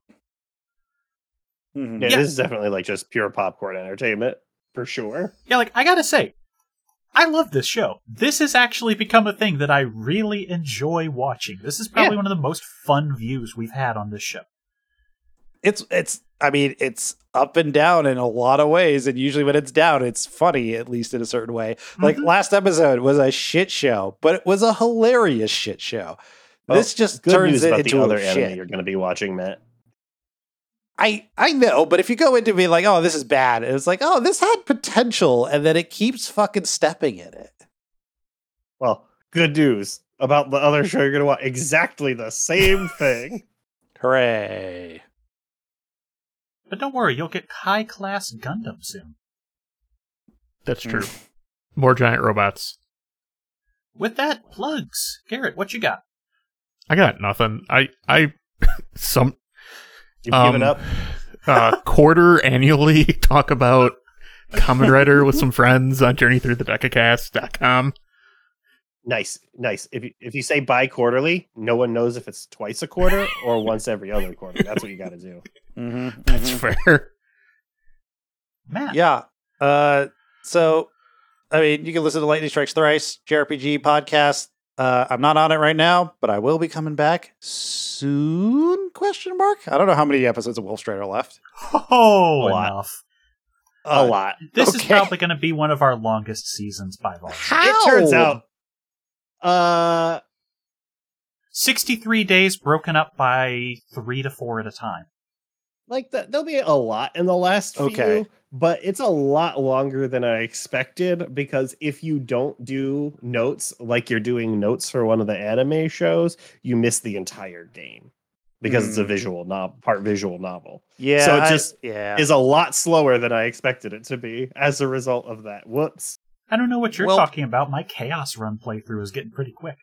Mhm. Yeah, Yeah. this is definitely like just pure popcorn entertainment for sure. Yeah, like, I gotta say, I love this show. This has actually become a thing that I really enjoy watching. This is probably Yeah. one of the most fun views we've had on this show. It's it's I mean, it's up and down in a lot of ways, and usually when it's down, it's funny, at least in a certain way. Like Mhm. last episode was a shit show, but it was a hilarious shit show. Well, this just good turns news it about into the other a anime shit. you're going to be watching, Matt. I I know, but if you go into being like, oh, this is bad, it's like, oh, this had potential, and then it keeps fucking stepping in it. Well, good news about the other show you're going to watch. Exactly the same thing. Hooray. But don't worry, you'll get high-class Gundam soon. That's true. More giant robots. With that, plugs. Garrett, what you got? I got nothing. I I some You've Um, given up? uh, quarter annually talk about Kamen Rider with some friends on journey through the decacast dot com. Nice, nice. If you, if you say bi-quarterly, no one knows if it's twice a quarter or once every other quarter. That's what you got to do. Mm-hmm, That's fair. Matt. Yeah. Uh, so, I mean, you can listen to Lightning Strikes Thrice, J R P G podcast. Uh, I'm not on it right now, but I will be coming back soon? Question mark. I don't know how many episodes of Wolf Straight are left. Oh, A lot. enough. A Uh, lot. This is okay. probably going to be one of our longest seasons by volume. How? It turns out, uh, sixty-three days broken up by three to four at a time. like that, there'll be a lot in the last few, Okay. but it's a lot longer than I expected because if you don't do notes like you're doing notes for one of the anime shows, you miss the entire game because it's a Mm. visual novel, part visual novel. Yeah. So it I- just yeah. is a lot slower than I expected it to be as a result of that. Whoops. I don't know what you're Well- talking about. My Chaos Run playthrough is getting pretty quick.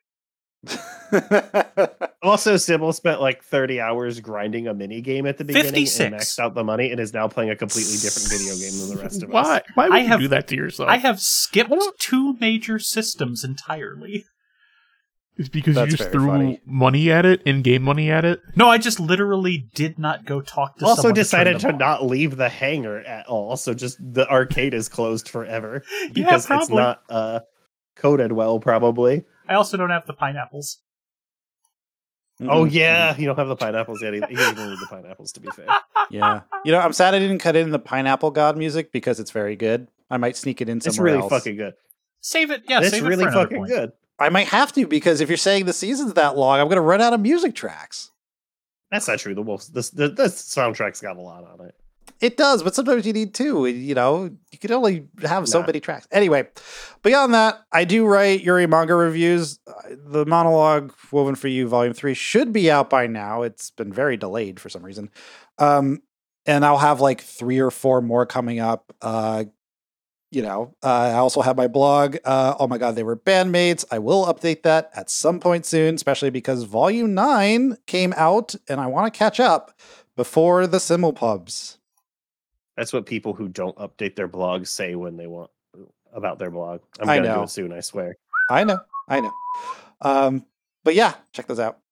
Also, Sybil spent like thirty hours grinding a mini game at the beginning fifty-six. and maxed out the money and is now playing a completely different video game than the rest of us. Why? Why would I you have- do that to yourself? I have skipped I don't- two major systems entirely. It's because That's you just very threw funny. money at it, in-game money at it. No, I just literally did not go talk to Also someone decided turn to them on. not leave the hangar at all, so just the arcade is closed forever Yeah, because it's probably. not uh, coded well, probably. I also don't have the pineapples. Oh Mhm. yeah, you don't have the pineapples yet. Either. You don't even need the pineapples to be fair. Yeah. You know, I'm sad I didn't cut in the Pineapple God music because it's very good. I might sneak it in somewhere It's really else. fucking good. Save it. Yeah, it's save really it for another fucking point. good. I might have to because if you're saying the season's that long, I'm going to run out of music tracks. That's not true. The Wolves, this the, this soundtrack's got a lot on it. It does, but sometimes you need two. You know, you can only have so Nah. many tracks. Anyway, beyond that, I do write Yuri manga reviews. Uh, The monologue Woven for You, Volume Three, should be out by now. It's been very delayed for some reason, um, and I'll have like three or four more coming up. Uh, you know, uh, I also have my blog. Uh, oh my God, they were bandmates. I will update that at some point soon, especially because Volume Nine came out, and I want to catch up before the Simulpubs. That's what people who don't update their blogs say when they want about their blog. I'm I gonna do know. it soon, I swear. I know, I know. Um, but yeah, check those out.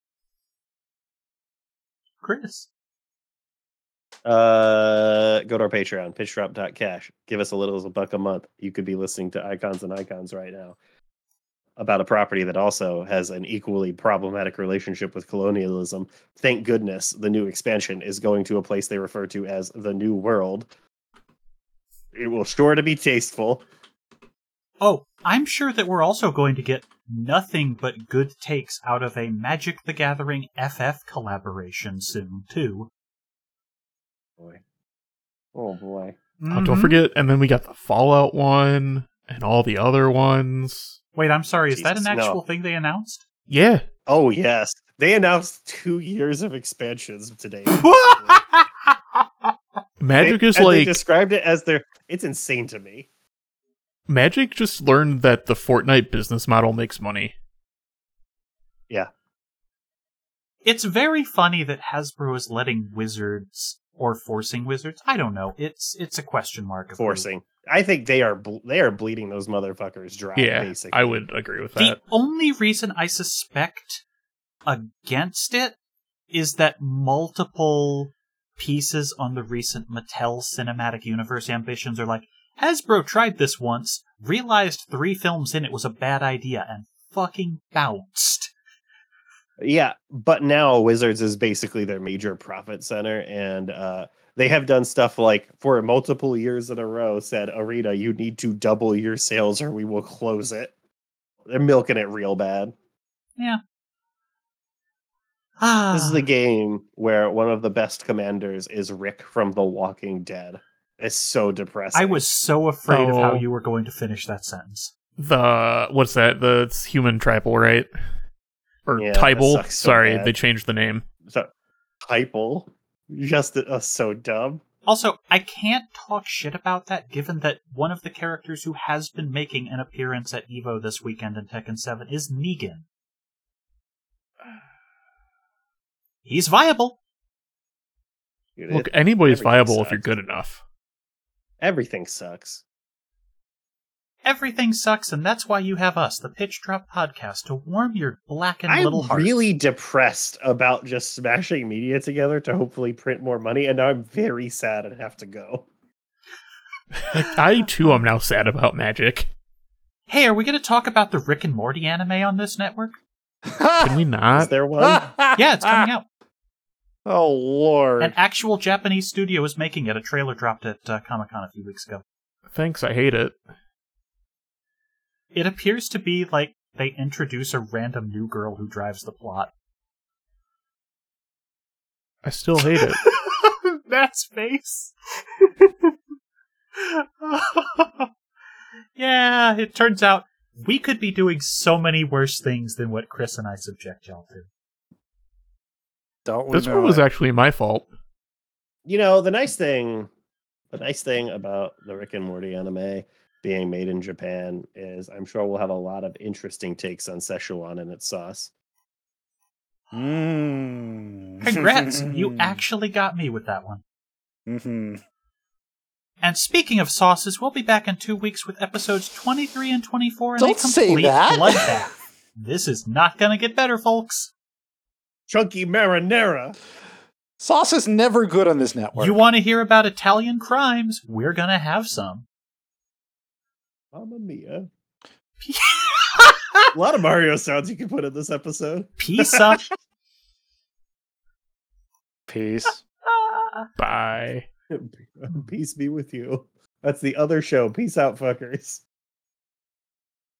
Chris. Uh, go to our Patreon, pitchdrop dot cash. Give us a little as a buck a month. You could be listening to Icons and Icons right now about a property that also has an equally problematic relationship with colonialism. Thank goodness the new expansion is going to a place they refer to as the New World. It will sure to be tasteful. Oh, I'm sure that we're also going to get nothing but good takes out of a Magic the Gathering F F collaboration soon, too. Boy. Oh boy. Oh, don't Mhm. forget, and then we got the Fallout one and all the other ones. Wait, I'm sorry, is that Jesus, an actual no. thing they announced? Yeah. Oh yes. They announced two years of expansions today. Magic They- is and they like described it as their it's insane to me. Magic just learned that the Fortnite business model makes money. It's very funny that Hasbro is letting Wizards, or forcing Wizards, I don't know, it's it's a question mark. of who. Forcing. I think they are ble- they are bleeding those motherfuckers dry. Yeah, basically. I would agree with The that. only reason I suspect against it is that multiple pieces on the recent Mattel Cinematic Universe ambitions are like, Hasbro tried this once, realized three films in it was a bad idea, and fucking bounced. Yeah, but now Wizards is basically their major profit center, and uh, they have done stuff like for multiple years in a row said, Arena, you need to double your sales or we will close it. They're milking it real bad. Yeah. Ah, This is the game where one of the best commanders is Rick from The Walking Dead. It's so depressing. I was so afraid of how Oh. you were going to finish that sentence. The what's that? The it's human tribal, right? Or Yeah, that Tybal. sucks so Sorry, bad. they changed the name. so Hypel. Just uh, so dumb. Also, I can't talk shit about that given that one of the characters who has been making an appearance at EVO this weekend in Tekken seven is Negan. He's viable. Dude, Look, it- anybody's everything viable if sucks. you're good enough. Everything sucks. Everything sucks, and that's why you have us, the Pitch Drop Podcast, to warm your blackened I'm little heart. really depressed about just smashing media together to hopefully print more money, and now I'm very sad and have to go. I too am now sad about magic. Hey, are we going to talk about the Rick and Morty anime on this network? Can we Is not? there one? Yeah, it's coming out. Oh lord. An actual Japanese studio is making it. A trailer dropped at uh, Comic-Con a few weeks ago. Thanks, I hate it. It appears to be like they introduce a random new girl who drives the plot. I still hate it. Matt's face. Yeah, it turns out we could be doing so many worse things than what Chris and I subject y'all to. Don't we This know one was it? actually my fault. You know, the nice thing, the nice thing about the Rick and Morty anime being made in Japan is I'm sure we'll have a lot of interesting takes on Szechuan and its sauce. Mm. Congrats, you actually got me with that one. Mm-hmm. And speaking of sauces, we'll be back in two weeks with episodes twenty-three and twenty-four in Don't a say complete that. bloodbath. This is not gonna get better, folks. Chunky marinara. Sauce is never good on this network. You want to hear about Italian crimes? We're gonna have some. Mamma mia. A lot of Mario sounds you can put in this episode. Pizza. Peace. Bye. Peace be with you. That's the other show. Peace out, fuckers.